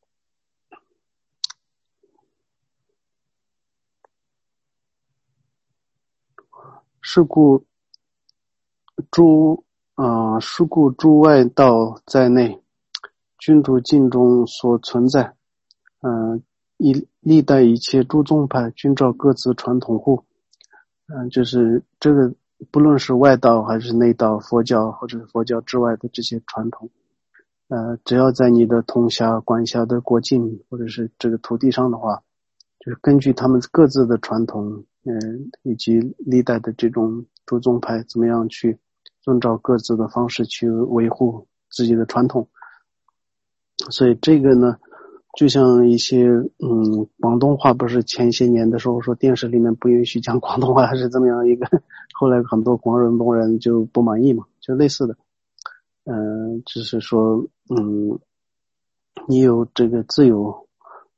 是故诸啊、呃，是故诸外道在内，君主境中所存在，嗯、呃，一历代一切诸宗派，均照各自传统户。嗯、呃，就是这个，不论是外道还是内道，佛教或者佛教之外的这些传统，呃，只要在你的统辖管辖的国境或者是这个土地上的话，就是根据他们各自的传统，嗯、呃，以及历代的这种诸宗派怎么样去遵照各自的方式去维护自己的传统。所以这个呢，就像一些嗯，广东话不是前些年的时候说电视里面不允许讲广东话，还是怎么样一个，后来很多广东人就不满意嘛，就类似的。嗯、呃，就是说嗯，你有这个自由，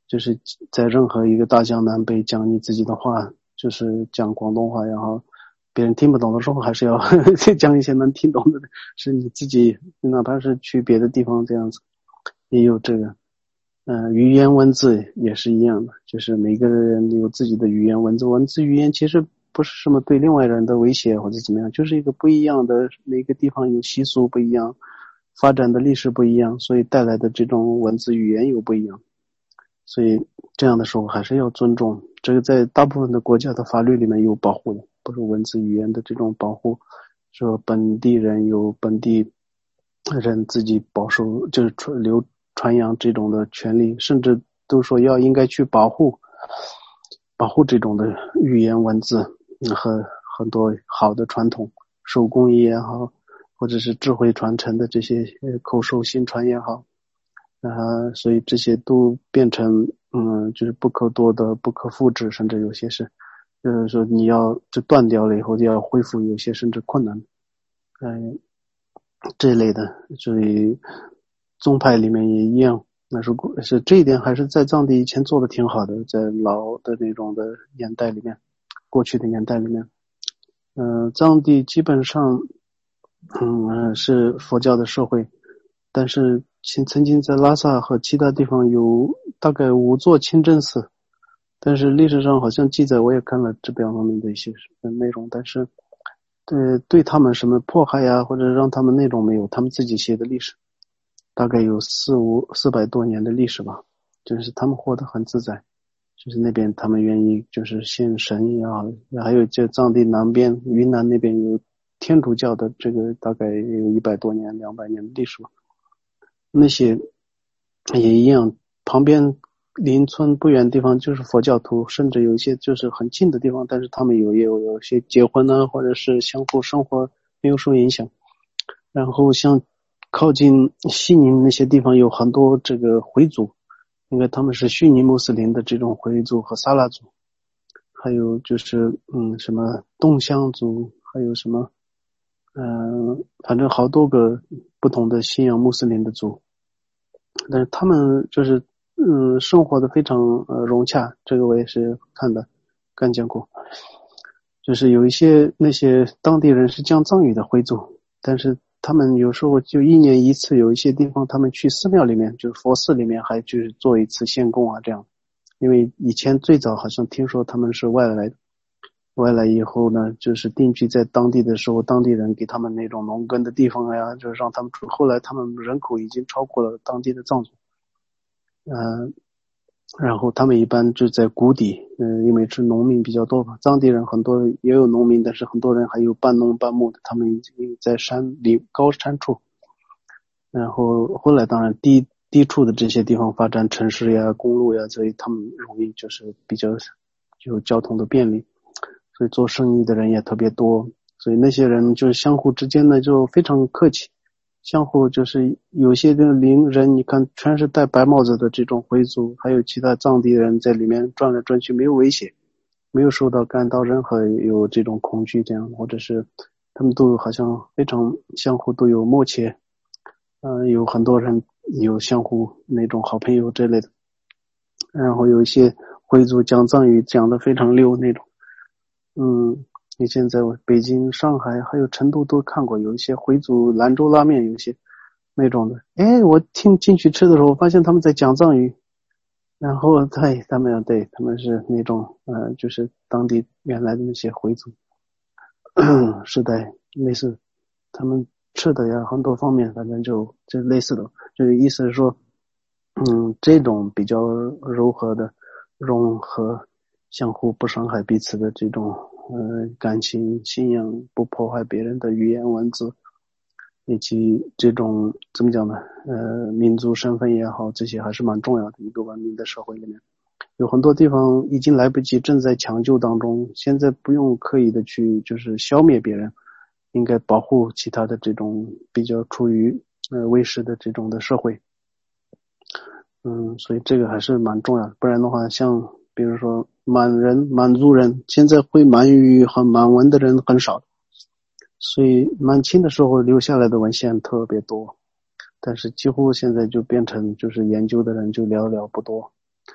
就是在任何一个大江南北讲你自己的话，就是讲广东话，然后别人听不懂的时候还是要讲一些能听懂的，是你自己哪怕是去别的地方这样子也有这个。呃，语言文字也是一样的，就是每个人有自己的语言文字，文字语言其实不是什么对另外人的威胁或者怎么样，就是一个不一样的，每个地方有习俗不一样，发展的历史不一样，所以带来的这种文字语言又不一样，所以这样的时候还是要尊重，这个在大部分的国家的法律里面有保护的，不是文字语言的这种保护，说本地人有本地人自己保守，就是传流传扬这种的权利，甚至都说要应该去保护保护这种的语言文字和很多好的传统，手工艺也好，或者是智慧传承的这些口授心传也好，呃，所以这些都变成嗯，就是不可多得、不可复制，甚至有些是，就是说你要就断掉了以后就要恢复，有些甚至困难，嗯、呃，这一类的，所以宗派里面也一样。那如果是这一点，还是在藏地以前做的挺好的，在老的那种的年代里面，过去的年代里面，嗯、呃，藏地基本上，嗯，是佛教的社会，但是曾经在拉萨和其他地方有大概五座清真寺，但是历史上好像记载，我也看了这边方面的一些内容，但是对对他们什么迫害呀，或者让他们那种没有，他们自己写的历史。大概有四五四百多年的历史吧，就是他们活得很自在，就是那边他们愿意就是信神也好，还有这藏地南边云南那边有天主教的，这个大概有一百多年两百年的历史吧，那些也一样，旁边邻村不远的地方就是佛教徒，甚至有一些就是很近的地方，但是他们有也有有些结婚啊，或者是相互生活没有受影响。然后像靠近西宁那些地方有很多这个回族，应该他们是逊尼穆斯林的这种回族和萨拉族，还有就是嗯什么侗乡族，还有什么嗯、呃、反正好多个不同的信仰穆斯林的族，但是他们就是嗯生活的非常呃融洽，这个我也是看的看见过，就是有一些那些当地人是讲藏语的回族，但是他们有时候就一年一次，有一些地方他们去寺庙里面，就是佛寺里面还就是做一次献供啊这样。因为以前最早好像听说他们是外来的，外来以后呢，就是定居在当地的时候，当地人给他们那种农耕的地方呀，就是让他们住。后来他们人口已经超过了当地的藏族，呃，然后他们一般就在谷底，嗯、呃，因为是农民比较多嘛，藏地人很多也有农民，但是很多人还有半农半牧的，他们已经在山里高山处。然后后来当然低低处的这些地方发展城市呀、公路呀，所以他们容易就是比较有交通的便利，所以做生意的人也特别多，所以那些人就是相互之间呢就非常客气。相互就是有些的邻人，你看全是戴白帽子的这种回族，还有其他藏地人在里面转来转去，没有危险，没有受到感到任何有这种恐惧这样，或者是他们都好像非常相互都有默契，嗯、呃，有很多人有相互那种好朋友之类的，然后有一些回族讲藏语讲得非常溜那种，嗯。以前在北京、上海还有成都都看过，有一些回族兰州拉面，有一些那种的。哎，我听进去吃的时候，我发现他们在讲藏语，然后对他们对他们是那种呃，就是当地原来的那些回族，是的，类似他们吃的呀，很多方面反正就就类似的，就是意思是说，嗯，这种比较柔和的融合，相互不伤害彼此的这种。呃，感情、信仰，不破坏别人的语言文字，以及这种怎么讲呢？呃，民族身份也好，这些还是蛮重要的。一个文明的社会里面，有很多地方已经来不及，正在抢救当中。现在不用刻意的去就是消灭别人，应该保护其他的这种比较处于呃危时的这种的社会。嗯，所以这个还是蛮重要的。不然的话，像比如说。满人、满族人，现在会满语和满文的人很少，所以满清的时候留下来的文献特别多，但是几乎现在就变成就是研究的人就寥寥不多。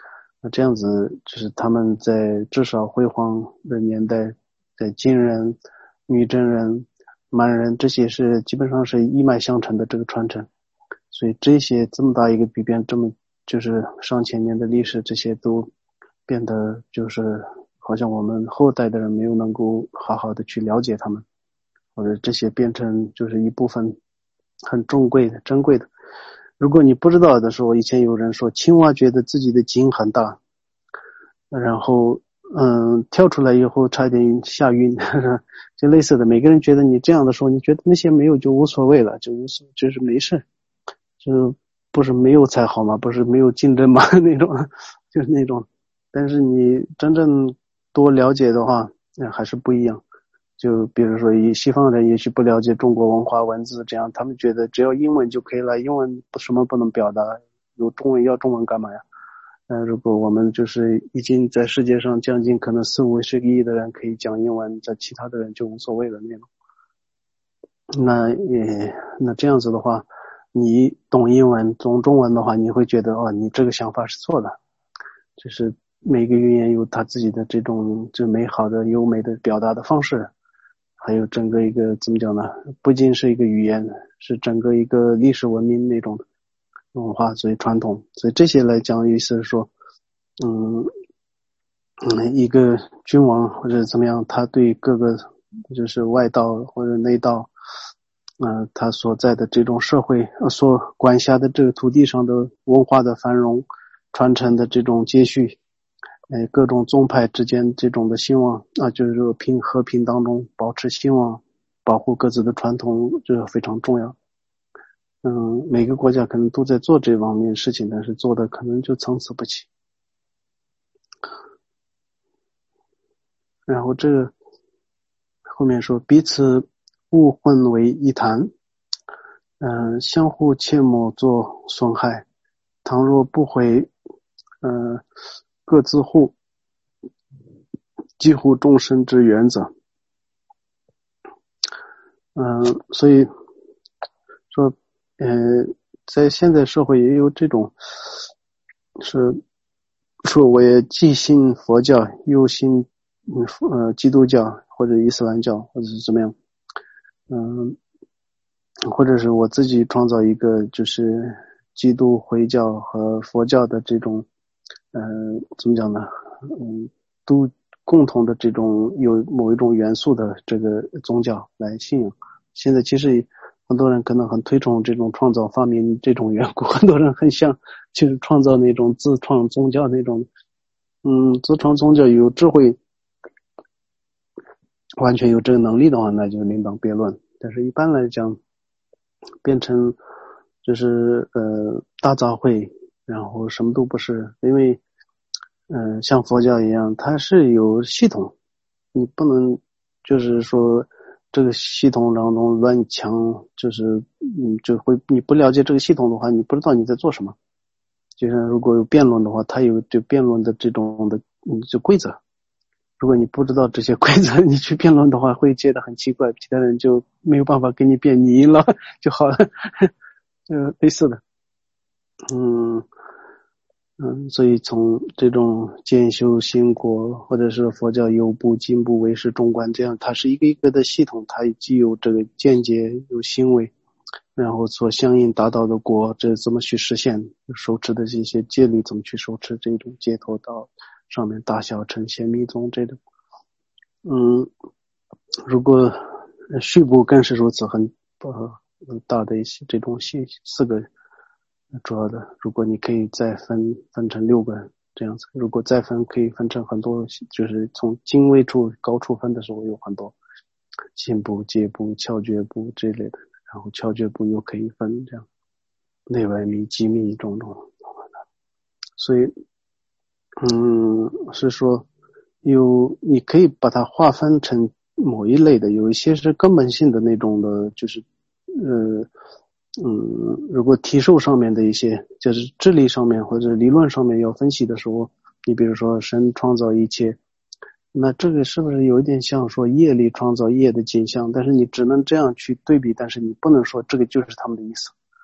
那这样子就是他们在至少辉煌的年代，在金人、女真人、满人这些是基本上是一脉相承的这个传承，所以这些这么大一个比变，这么就是上千年的历史，这些都变得就是好像我们后代的人没有能够好好的去了解他们，或者这些变成就是一部分很珍贵的珍贵的。如果你不知道的时候，以前有人说青蛙觉得自己的筋很大，然后嗯跳出来以后差点吓晕，就类似的，每个人觉得你这样的时候，你觉得那些没有就无所谓了，就无所就是没事，就不是没有才好吗？不是没有竞争吗？那种就是那种，但是你真正多了解的话，那还是不一样。就比如说以西方人也许不了解中国文化文字，这样他们觉得只要英文就可以了，英文什么不能表达，有中文要中文干嘛呀？呃，如果我们就是已经在世界上将近可能四五十个亿的人可以讲英文，在其他的人就无所谓了那种。那也那这样子的话，你懂英文懂中文的话，你会觉得哦，你这个想法是错的，就是每个语言有它自己的这种就美好的优美的表达的方式，还有整个一个怎么讲呢，不仅是一个语言，是整个一个历史文明那种文化，所以传统，所以这些来讲意思是说嗯嗯一个君王或者怎么样，他对各个就是外道或者内道呃，他所在的这种社会呃所管辖的这个土地上的文化的繁荣传承的这种接续，呃，各种宗派之间这种的兴旺啊，就是说平和平当中保持兴旺，保护各自的传统，这个非常重要。嗯，每个国家可能都在做这方面事情，但是做的可能就参差不齐。然后这个后面说彼此勿混为一谈，嗯、呃，相互切莫作损害。倘若不回，呃，各自护，几乎众生之原则。嗯、呃，所以说，呃，在现在社会也有这种，是说我也既信佛教又信嗯呃基督教或者伊斯兰教或者是怎么样，嗯、呃，或者是我自己创造一个就是基督回教和佛教的这种，呃，怎么讲呢？嗯，都共同的这种有某一种元素的这个宗教来信仰。现在其实很多人可能很推崇这种创造发明这种缘故，很多人很想就是创造那种自创宗教那种，嗯，自创宗教有智慧，完全有这个能力的话，那就另当别论。但是一般来讲，变成就是呃大杂烩，然后什么都不是，因为嗯、呃，像佛教一样，它是有系统，你不能就是说这个系统当中乱强，就是嗯就会你不了解这个系统的话，你不知道你在做什么。就像如果有辩论的话，它有对辩论的这种的嗯就规则。如果你不知道这些规则，你去辩论的话，会觉得很奇怪，其他人就没有办法跟你辩，你赢了就好了，就类似的。嗯嗯，所以从这种渐修心国，或者是佛教有部、经部、唯识、中观，这样它是一个一个的系统，它既有这个见解，有行为，然后所相应达到的果，这怎么去实现？手持的这些戒律怎么去手持？这种街头道上面大小乘显密宗这种，嗯，如果序部更是如此，很呃大的一些这种系四个主要的，如果你可以再分分成六个这样子，如果再分可以分成很多，就是从精微处高处分的时候有很多心部、戒部、窍诀部这类的，然后窍诀部又可以分这样内外密、机密种种，所以嗯是说有你可以把它划分成某一类的，有一些是根本性的那种的，就是呃嗯，如果体授上面的一些，就是智力上面或者理论上面要分析的时候，你比如说神创造一切，那这个是不是有一点像说业力创造业的景象？但是你只能这样去对比，但是你不能说这个就是他们的意思。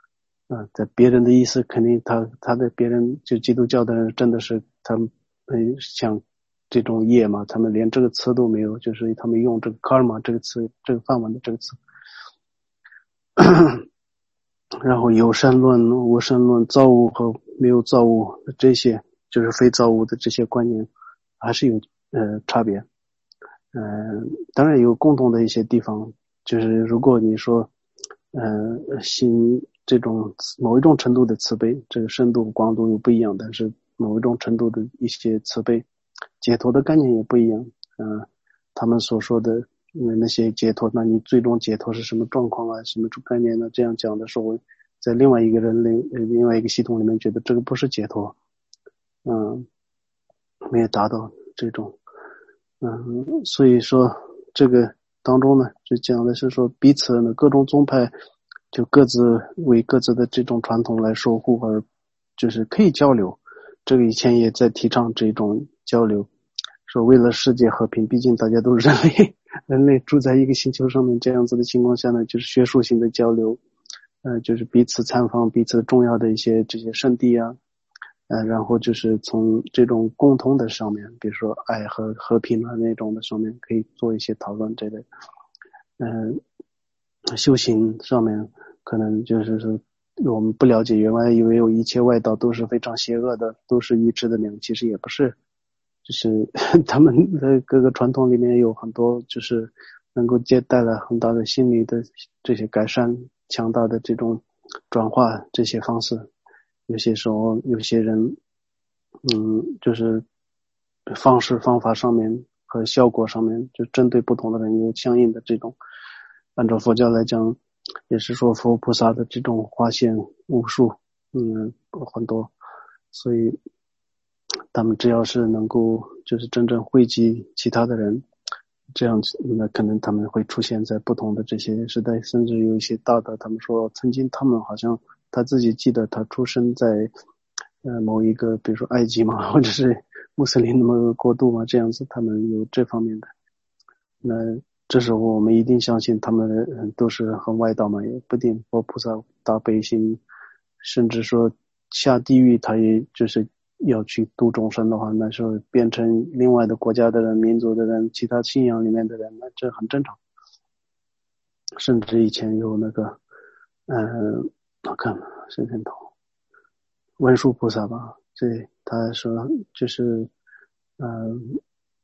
啊、呃，在别人的意思肯定他他的别人就基督教的人真的是他们嗯、呃、像这种业嘛，他们连这个词都没有，就是他们用这个 karma 这个词，这个梵文的这个词。然后有神论、无神论、造物和没有造物这些，就是非造物的这些观念，还是有呃差别。嗯、呃，当然有共同的一些地方，就是如果你说，呃，信这种某一种程度的慈悲，这个深度、广度又不一样，但是某一种程度的一些慈悲、解脱的概念也不一样。嗯、呃，他们所说的。那些解脱，那你最终解脱是什么状况啊？什么概念呢？这样讲的时候，在另外一个人类、另外一个系统里面，觉得这个不是解脱，嗯，没有达到这种，嗯，所以说这个当中呢，就讲的是说彼此呢各种宗派就各自为各自的这种传统来守护，而就是可以交流。这个以前也在提倡这种交流。说为了世界和平，毕竟大家都是人类，人类住在一个星球上面，这样子的情况下呢，就是学术性的交流，呃，就是彼此参访彼此重要的一些这些圣地啊，呃，然后就是从这种共同的上面，比如说爱和和平啊那种的上面，可以做一些讨论这类，嗯、呃，修行上面可能就是说我们不了解，原来以为有一切外道都是非常邪恶的，都是一致的良，其实也不是。就是他们的各个传统里面有很多就是能够接带来很大的心理的这些改善，强大的这种转化这些方式。有些时候有些人嗯就是方式方法上面和效果上面就针对不同的人有相应的这种，按照佛教来讲也是说佛菩萨的这种化现无数，嗯很多，所以他们只要是能够就是真正惠及其他的人，这样子那可能他们会出现在不同的这些时代，甚至有一些大的他们说曾经他们好像他自己记得他出生在呃某一个比如说埃及嘛，或者是穆斯林的某个国度嘛，这样子他们有这方面的，那这时候我们一定相信他们的都是很外道嘛，也不定佛菩萨大悲心，甚至说下地狱他也就是要去度众生的话，那时候变成另外的国家的人、民族的人、其他信仰里面的人，那这很正常。甚至以前有那个，嗯，我看谁看头，文殊菩萨吧，对，他说就是，嗯，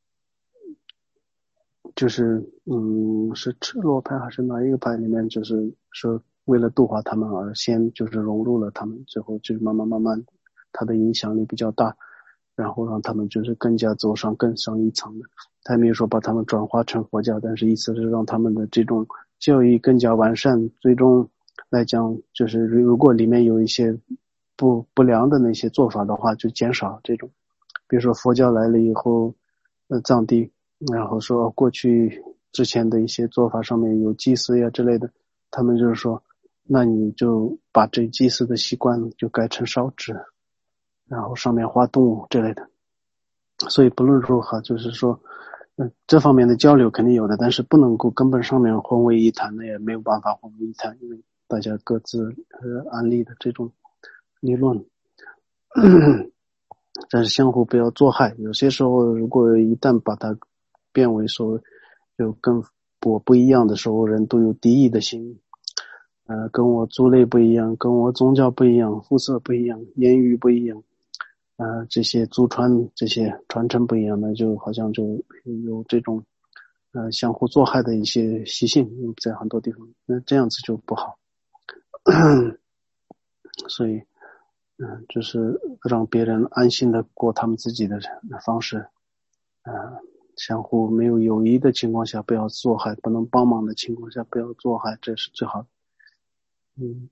就是嗯，是赤裸派还是哪一个派里面，就是说为了度化他们而先就是融入了他们，最后就是慢慢慢慢，他的影响力比较大。然后让他们就是更加走上更上一层的，他也没有说把他们转化成佛教，但是意思是让他们的这种教育更加完善，最终来讲就是如果里面有一些不不良的那些做法的话，就减少这种，比如说佛教来了以后，呃，藏地，然后说过去之前的一些做法上面有祭祀呀之类的，他们就是说，那你就把这祭祀的习惯就改成烧纸。然后上面画动物之类的，所以不论如何，就是说，嗯，这方面的交流肯定有的，但是不能够根本上面混为一谈，那也没有办法混为一谈，因为大家各自呃安利的这种理论，但是相互不要作害。有些时候，如果一旦把它变为说就跟我不一样的时候，人都有敌意的心。呃，跟我族类不一样，跟我宗教不一样，肤色不一样，言语不一样。呃，这些祖传这些传承不一样的，就好像就有这种呃相互作害的一些习性，在很多地方，那这样子就不好。所以，嗯、呃，就是让别人安心的过他们自己的方式，呃，相互没有友谊的情况下不要作害，不能帮忙的情况下不要作害，这是最好的。嗯，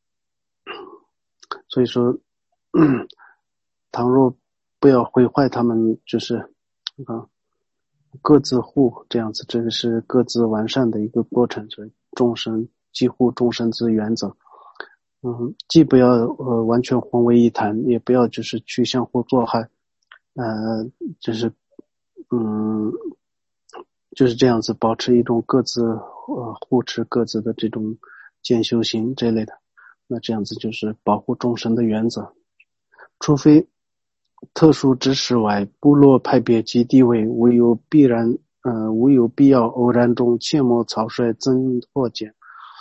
所以说。嗯，倘若不要毁坏他们，就是啊，各自护这样子，这个是各自完善的一个过程，所以众生几乎众生之原则。嗯，既不要呃完全混为一谈，也不要就是去相互作害，呃，就是嗯，就是这样子保持一种各自呃护持各自的这种渐修行这类的。 那这样子就是保护众生的原则。除非特殊之事外，部落派别及地位无有必然，呃，无有必要偶然中切莫草率增或减。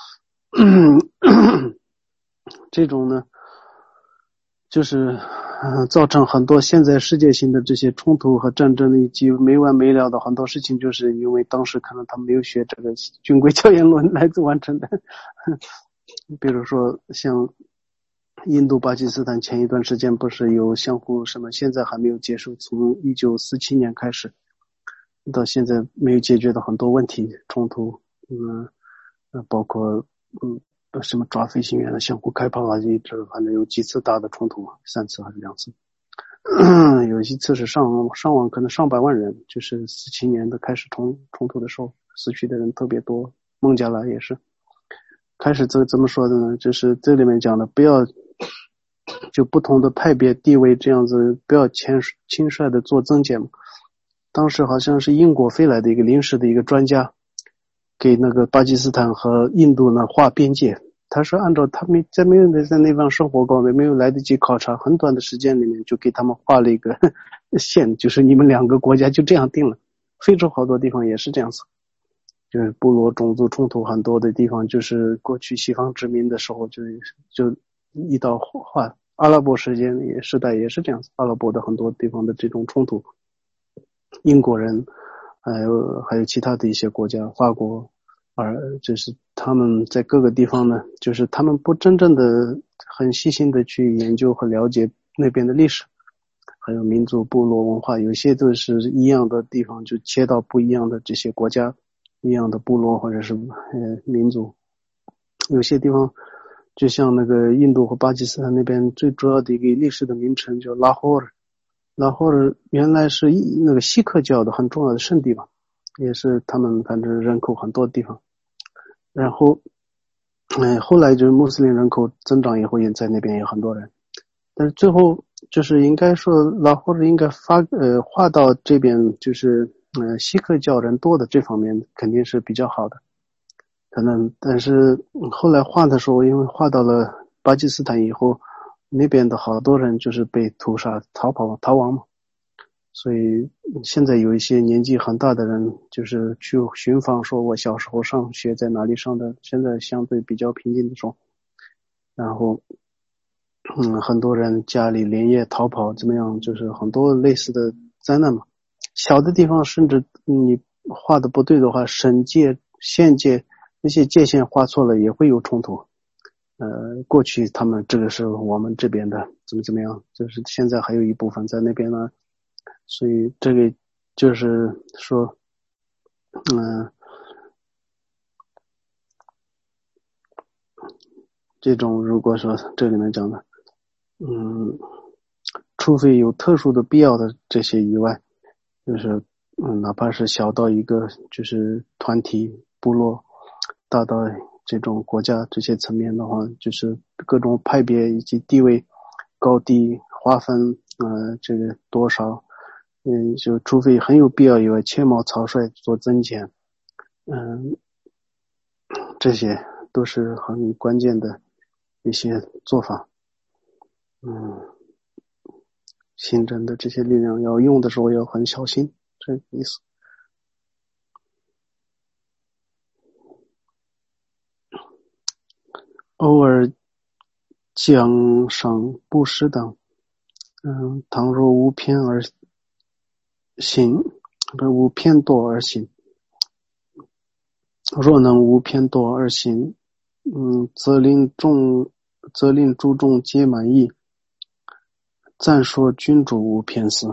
这种呢，就是呃，造成很多现在世界性的这些冲突和战争以及没完没了的很多事情，就是因为当时可能他没有学这个军规教研论来自完成的。比如说像印度巴基斯坦前一段时间不是有相互什么，现在还没有结束，从一九四七年开始到现在没有解决的很多问题冲突，嗯，包括嗯什么抓飞行员的相互开炮啊，一直反正有几次大的冲突，三次还是两次。有一次是上上网可能上百万人，就是四七年的开始冲冲突的时候，死去的人特别多。孟加拉也是开始这怎么说的呢？就是这里面讲的，不要就不同的派别地位这样子，不要轻轻率的做增减。当时好像是英国飞来的一个临时的一个专家，给那个巴基斯坦和印度呢划边界。他说按照他们在没有在那方生活过，没有来得及考察，很短的时间里面就给他们画了一个线，就是你们两个国家就这样定了。非洲好多地方也是这样子，就是部落种族冲突很多的地方，就是过去西方殖民的时候就就一刀划。阿拉伯时间也时代也是这样子，阿拉伯的很多地方的这种冲突，英国人还有还有其他的一些国家，法国，而就是他们在各个地方呢，就是他们不真正的很细心的去研究和了解那边的历史，还有民族部落文化，有些都是一样的地方就切到不一样的这些国家，一样的部落或者是呃民族。有些地方就像那个印度和巴基斯坦那边最主要的一个历史的名称叫拉霍尔，拉霍尔原来是那个锡克教的很重要的圣地嘛，也是他们反正人口很多的地方。然后嗯，后来就是穆斯林人口增长以后，也在那边有很多人，但是最后就是应该说拉霍尔应该发呃划到这边，就是呃锡克教人多的这方面肯定是比较好的，可能但是后来划的时候，因为划到了巴基斯坦以后，那边的好多人就是被屠杀逃跑逃亡嘛，所以现在有一些年纪很大的人就是去寻访说我小时候上学在哪里上的，现在相对比较平静的时候，然后嗯，很多人家里连夜逃跑怎么样，就是很多类似的灾难嘛。小的地方甚至你画的不对的话，省界县界那些界限画错了也会有冲突。呃，过去他们这个是我们这边的怎么怎么样，就是现在还有一部分在那边呢，所以这个就是说嗯、呃，这种如果说这里面讲的嗯，除非有特殊的必要的这些以外，就是嗯，哪怕是小到一个就是团体部落，大到这种国家这些层面的话，就是各种派别以及地位高低划分呃这个多少，嗯，就除非很有必要以外，切莫草率做增减，嗯，这些都是很关键的一些做法。嗯，行政的这些力量要用的时候要很小心，这个意思。偶尔奖赏不适当，嗯，倘若无偏而行，不是无偏多而行，若能无偏多而行，嗯，则令众则令诸众皆满意。暂说君主无偏私。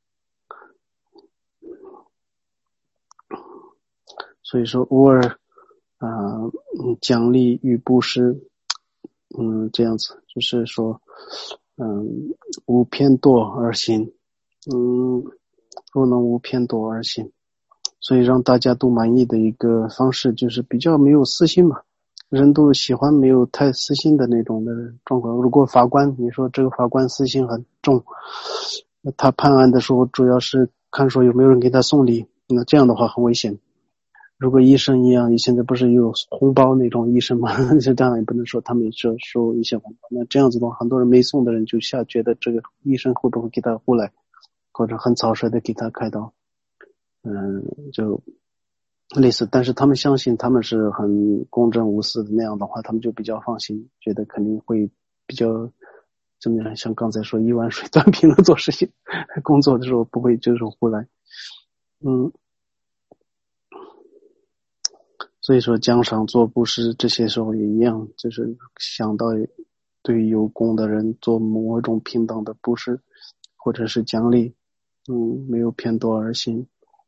所以说偶尔啊、呃，奖励与布施，嗯，这样子就是说，嗯，无偏多而行，嗯，若能无偏多而行，所以让大家都满意的一个方式就是比较没有私心嘛，人都喜欢没有太私心的那种的状况。如果法官，你说这个法官私心很重，他判案的时候主要是看说有没有人给他送礼，那这样的话很危险。 如果医生一样，现在不是有红包那种医生吗？这当然也不能说他们是收一些红包。那这样子的话，很多人没送的人就下觉得这个医生会不会给他胡来，或者很草率的给他开刀，嗯，就类似。但是他们相信他们是很公正无私的，那样的话他们就比较放心，觉得肯定会比较怎么样，像刚才说一碗水端平的做事情，工作的时候不会就是胡来。嗯，所以说奖赏做布施这些时候也一样，就是想到对于有功的人做某种平等的布施或者是奖励，嗯，没有偏多而行。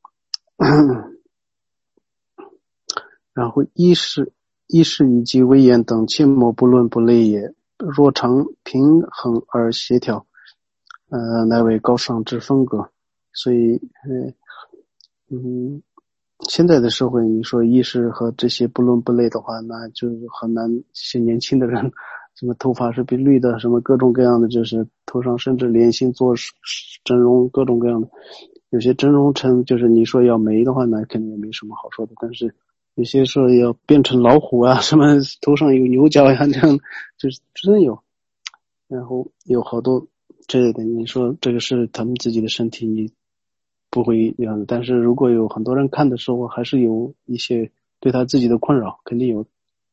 然后衣饰衣饰以及威严等切莫不论不类也，若常平衡而协调，呃，乃为高尚之风格。所以呃嗯现在的社会，你说衣饰和这些不伦不类的话，那就很难。些年轻的人，什么头发是被绿的，什么各种各样的，就是头上甚至连心做整容，各种各样的。有些整容成就是你说要美的话，那肯定也没什么好说的。但是有些说要变成老虎啊，什么头上有牛角呀，这样就是真有。然后有好多这类的，你说这个是他们自己的身体，你不会一样的。但是如果有很多人看的时候，还是有一些对他自己的困扰，肯定有。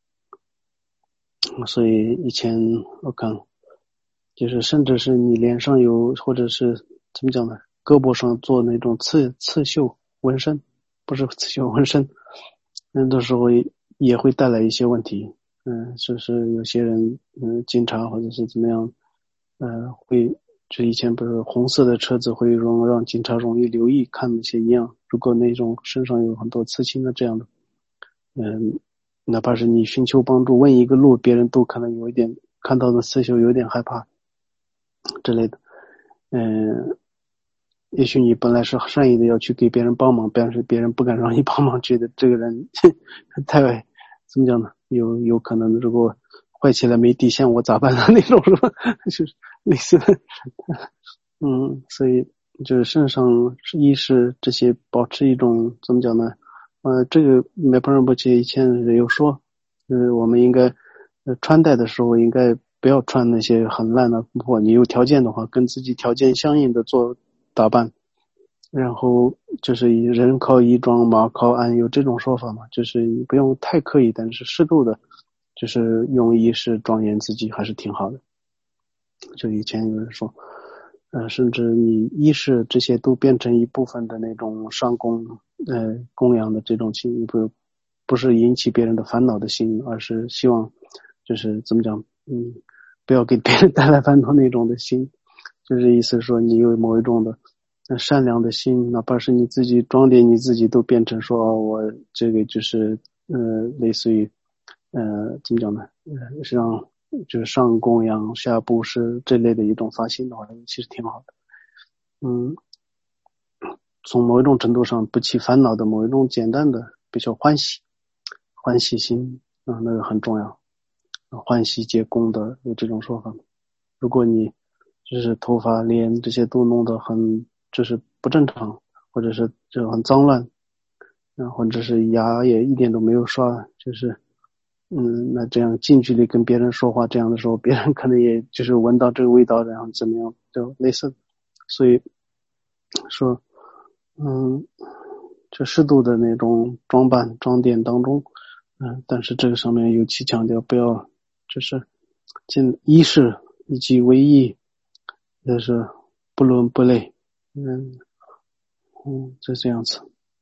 所以以前我看，就是甚至是你脸上有，或者是怎么讲呢，胳膊上做那种刺刺绣纹身，不是刺绣纹身，那的时候也会带来一些问题。嗯，就是有些人，嗯，警察或者是怎么样，呃，会，就以前不是红色的车子会容让警察容易留意看那些一样。如果那种身上有很多刺青的这样的，嗯，哪怕是你寻求帮助，问一个路，别人都可能有一点看到的刺绣有点害怕之类的。嗯，也许你本来是善意的要去给别人帮忙，但是别人不敢让你帮忙，觉得这个人太怎么讲呢？有有可能如果坏起来没底线，我咋办呢？那种是吧？就是类似的。嗯，所以就是身上衣饰这些保持一种怎么讲呢？呃，这个梅朋仁波切以前有说，呃，我们应该呃穿戴的时候应该不要穿那些很烂的布，你有条件的话，跟自己条件相应的做打扮。然后就是以人靠衣装，马靠鞍，有这种说法嘛？就是你不用太刻意，但是适度的，就是用衣饰庄严自己，还是挺好的。就以前有人说，呃，甚至你衣饰这些都变成一部分的那种上供，呃，供养的这种心，不不是引起别人的烦恼的心，而是希望，就是怎么讲，嗯，不要给别人带来烦恼那种的心，就是意思说你有某一种的。善良的心，哪怕是你自己装点你自己，都变成说、哦、我这个就是呃类似于呃怎么讲呢？呃让就是上供养下布施这类的一种发心的话，其实挺好的。嗯，从某一种程度上不起烦恼的某一种简单的比较欢喜欢喜心啊、呃，那个很重要。欢喜皆功德有这种说法。如果你就是头发脸这些都弄得很就是不正常，或者是就很脏乱，然后或者是牙也一点都没有刷，就是嗯，那这样近距离跟别人说话这样的时候，别人可能也就是闻到这个味道，然后怎么样，就类似。所以说，嗯，就适度的那种装扮装点当中，嗯，但是这个上面尤其强调不要就是尽衣饰以及为义，就是不伦不类，嗯嗯，就这样子。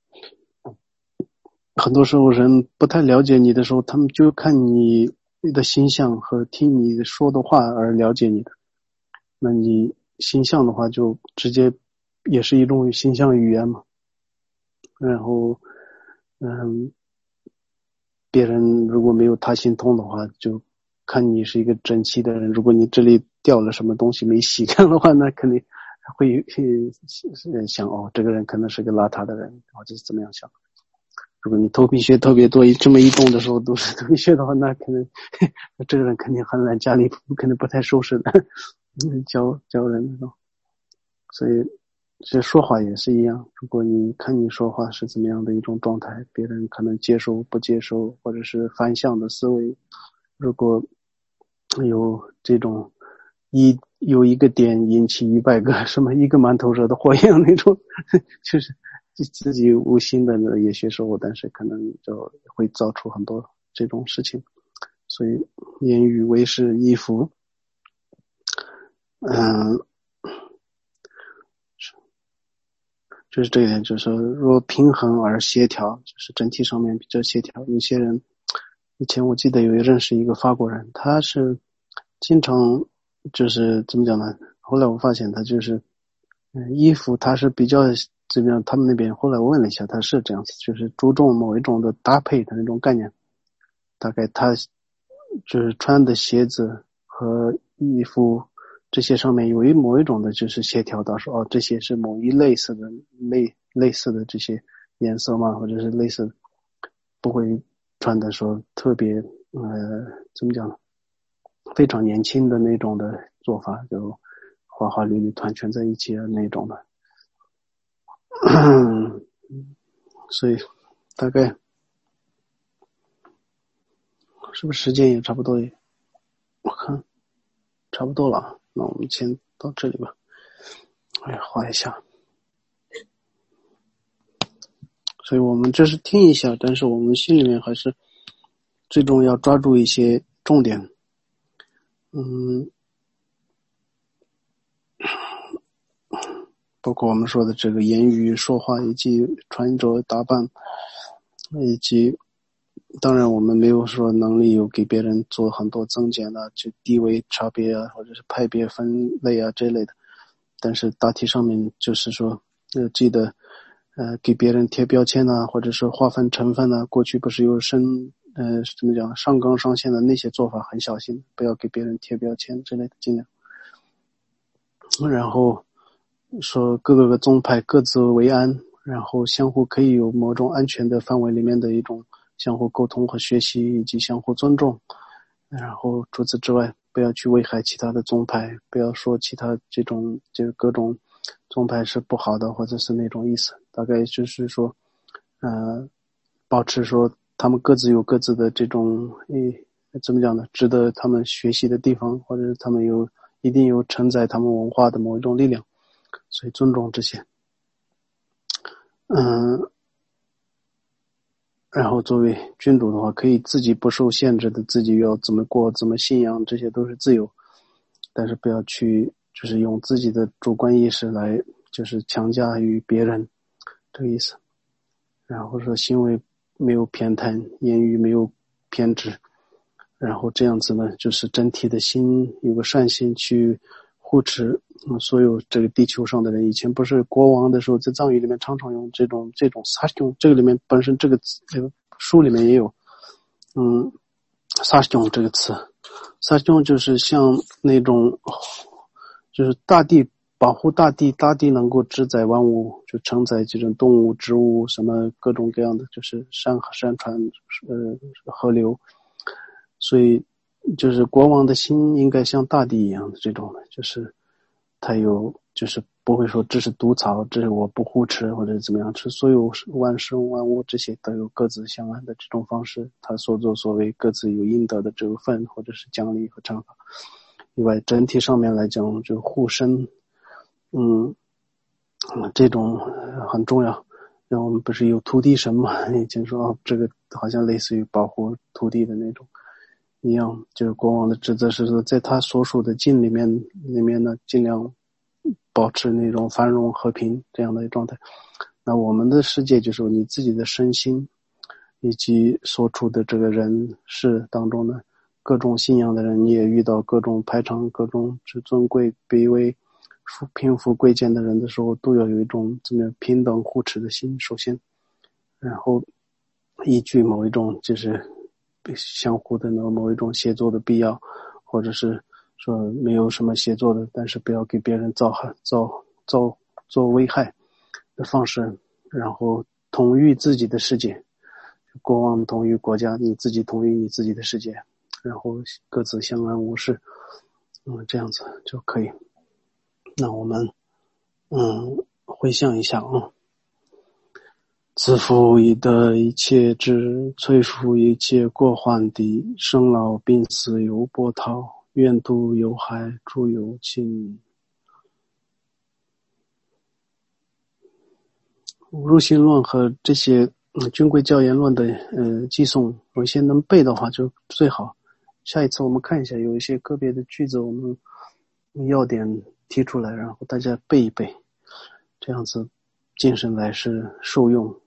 很多时候人不太了解你的时候，他们就看你你的形象和听你说的话而了解你的。那你形象的话，就直接也是一种形象语言嘛。然后，嗯，别人如果没有他心通的话，就看你是一个整齐的人。如果你这里掉了什么东西没洗干的话，那肯定会想哦，这个人可能是个邋遢的人，或者是怎么样想。如果你头皮屑特别多，这么一动的时候都是头皮屑的话，那可能这个人肯定很懒，家里肯定不太收拾的，教教人那种。所以其实说话也是一样，如果你看你说话是怎么样的一种状态，别人可能接受不接受，或者是反向的思维，如果有这种一有一个点引起一百个什么一个馒头热的火焰那种，就是自己无心的呢也接受，但是可能就会造出很多这种事情。所以言语为是衣服，嗯，就是这一点，就是说若平衡而协调，就是整体上面比较协调。有些人以前我记得有认识一个法国人，他是经常就是怎么讲呢？后来我发现他就是嗯，衣服他是比较这边他们那边，后来我问了一下，他是这样子，就是注重某一种的搭配的那种概念。大概他就是穿的鞋子和衣服这些上面有一某一种的就是协调到说，哦，这些是某一类似的类类似的这些颜色嘛，或者是类似的，不会穿的说特别呃怎么讲呢，非常年轻的那种的做法，就花花绿绿团圈在一起的那种的。所以大概是不是时间也差不多，我看差不多了，那我们先到这里吧。哎，画一下。所以我们这是听一下，但是我们心里面还是最终要抓住一些重点。嗯，包括我们说的这个言语说话，以及穿着打扮，以及当然我们没有说能力有给别人做很多增减啊，就地位差别啊，或者是派别分类啊这类的，但是大体上面就是说呃记得呃给别人贴标签啊，或者是划分成分啊，过去不是有深呃怎么讲上纲上线的那些做法，很小心，不要给别人贴标签之类的，尽量。然后说各个宗派各自为安，然后相互可以有某种安全的范围里面的一种相互沟通和学习，以及相互尊重。然后除此之外，不要去危害其他的宗派，不要说其他这种这个各种宗派是不好的，或者是那种意思。大概就是说呃保持说他们各自有各自的这种诶怎么讲呢，值得他们学习的地方，或者是他们有一定有承载他们文化的某一种力量，所以尊重这些。嗯，然后作为君主的话，可以自己不受限制的，自己要怎么过怎么信仰，这些都是自由，但是不要去就是用自己的主观意识来就是强加于别人，这个意思。然后说行为没有偏袒，言语没有偏执，然后这样子呢，就是整体的心有个善心去护持、嗯、所有这个地球上的人。以前不是国王的时候，在藏语里面常常用这种这种萨兄，这个里面本身这个这个书里面也有，嗯，萨兄这个词，萨兄就是像那种，就是大地保护大地，大地能够承载万物，就承载这种动物、植物什么各种各样的，就是山山川呃河流。所以就是国王的心应该像大地一样的这种的，就是他有就是不会说这是毒草，这是我不护持或者怎么样，是所有万生万物这些都有各自相安的这种方式，他所作所为各自有应得的这个分或者是奖励和惩罚。以外整体上面来讲，就护身嗯这种很重要。然后我们不是有土地神嘛，以前说哦，这个好像类似于保护土地的那种一样，就是国王的职责是说，在他所属的境里面里面呢，尽量保持那种繁荣和平这样的状态。那我们的世界就是你自己的身心，以及所处的这个人事当中呢，各种信仰的人，你也遇到各种排场、各种尊贵、卑微、贫富贵贱的人的时候，都要有一种怎么样平等互持的心，首先，然后依据某一种就是相互的那某一种协作的必要，或者是说没有什么协作的，但是不要给别人造害造造做危害的方式，然后统御自己的世界，国王统御国家，你自己统御你自己的世界，然后各自相安无事，嗯，这样子就可以。那我们嗯回想一下啊。自负以得一切智，摧伏一切过患地，生老病死有波涛，愿度有害，诸有亲。入心论和这些、嗯、军规教言论的呃寄送，有一些能背的话就最好。下一次我们看一下，有一些个别的句子我们要点提出来，然后大家背一背，这样子精神来是受用。